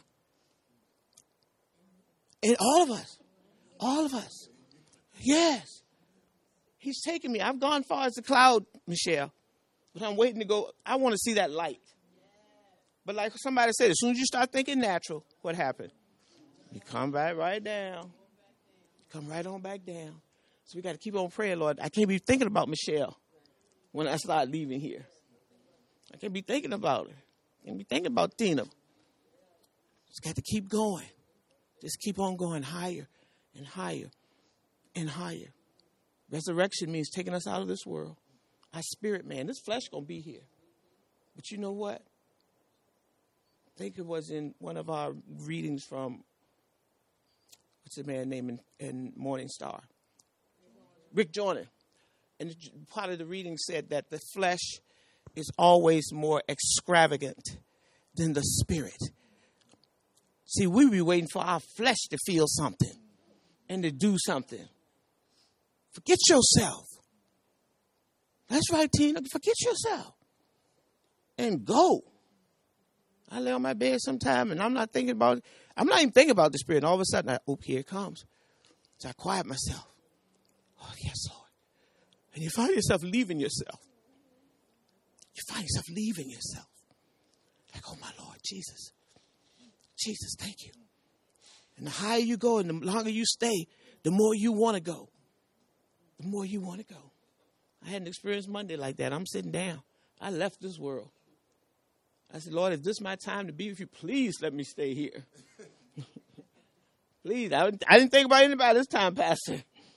And all of us. All of us. Yes. He's taken me. I've gone far as the cloud, Michelle. But I'm waiting to go. I want to see that light. But like somebody said, as soon as you start thinking natural, what happened? You come back right down. Come right on back down. So we got to keep on praying, Lord. I can't be thinking about Michelle when I start leaving here. I can't be thinking about her. I can't be thinking about Tina. Just got to keep going. Just keep on going higher and higher and higher. Resurrection means taking us out of this world. Our spirit, man, this flesh going to be here. But you know what? I think it was in one of our readings from, what's the man name in, in Morning Star? Rick Joyner. And part of the reading said that the flesh is always more extravagant than the spirit. See, we be waiting for our flesh to feel something and to do something. Forget yourself. That's right, Tina. Forget yourself. And go. I lay on my bed sometime and I'm not thinking about it. I'm not even thinking about the spirit. And all of a sudden, I, oh, here it comes. So I quiet myself. Oh, yes, Lord. And you find yourself leaving yourself. You find yourself leaving yourself. Like, oh, my Lord, Jesus. Jesus, thank you. And the higher you go and the longer you stay, the more you want to go. The more you want to go. I had an experience Monday like that. I'm sitting down. I left this world. I said, Lord, if this is my time to be with you, please let me stay here. Please. I, I didn't think about anybody this time, Pastor.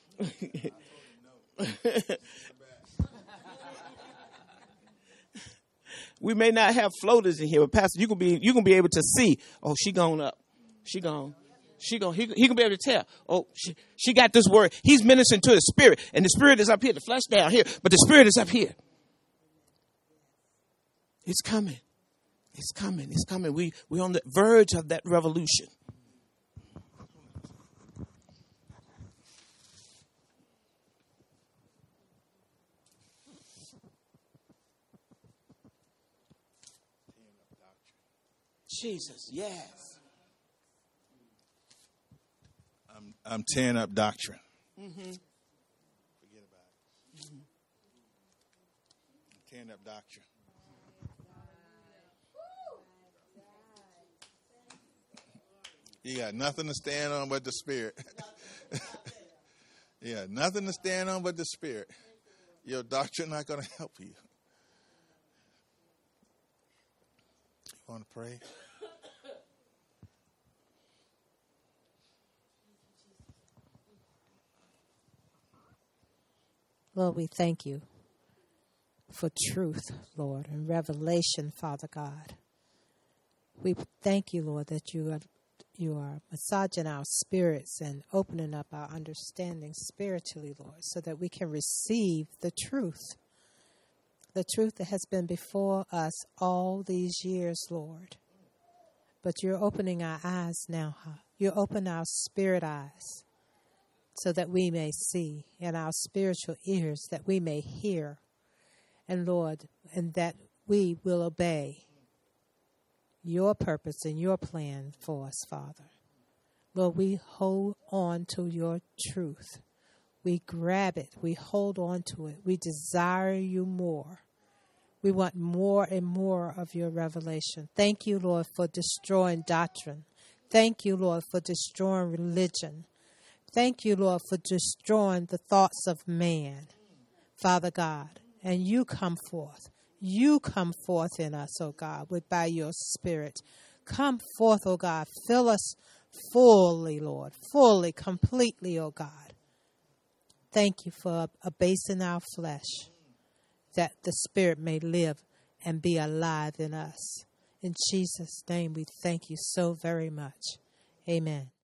We may not have floaters in here, but Pastor, you can be you can be able to see. Oh, she gone up. She gone. She gone. He, he can be able to tell. Oh, she, she got this word. He's ministering to the spirit, and the spirit is up here. The flesh down here, but the spirit is up here. It's coming. It's coming. It's coming. We we're on the verge of that revolution. Jesus, yes. I'm, I'm tearing up doctrine. Mm-hmm. Forget about it. Mm-hmm. I'm tearing up doctrine. You got nothing to stand on but the Spirit. Yeah, nothing to stand on but the Spirit. Your doctrine not going to help you. You want to pray? Lord, we thank you for truth, Lord, and revelation, Father God. We thank you, Lord, that you are, you are massaging our spirits and opening up our understanding spiritually, Lord, so that we can receive the truth, the truth that has been before us all these years, Lord. But you're opening our eyes now. You're opening our spirit eyes, so that we may see, and our spiritual ears that we may hear, and Lord, and that we will obey your purpose and your plan for us, Father. Lord, we hold on to your truth. We grab it. We hold on to it. We desire you more. We want more and more of your revelation. Thank you, Lord, for destroying doctrine. Thank you, Lord, for destroying religion. Thank you, Lord, for destroying the thoughts of man, Father God. And you come forth. You come forth in us, O God, with by your Spirit. Come forth, O God. Fill us fully, Lord, fully, completely, O God. Thank you for abasing our flesh, that the Spirit may live and be alive in us. In Jesus' name, we thank you so very much. Amen.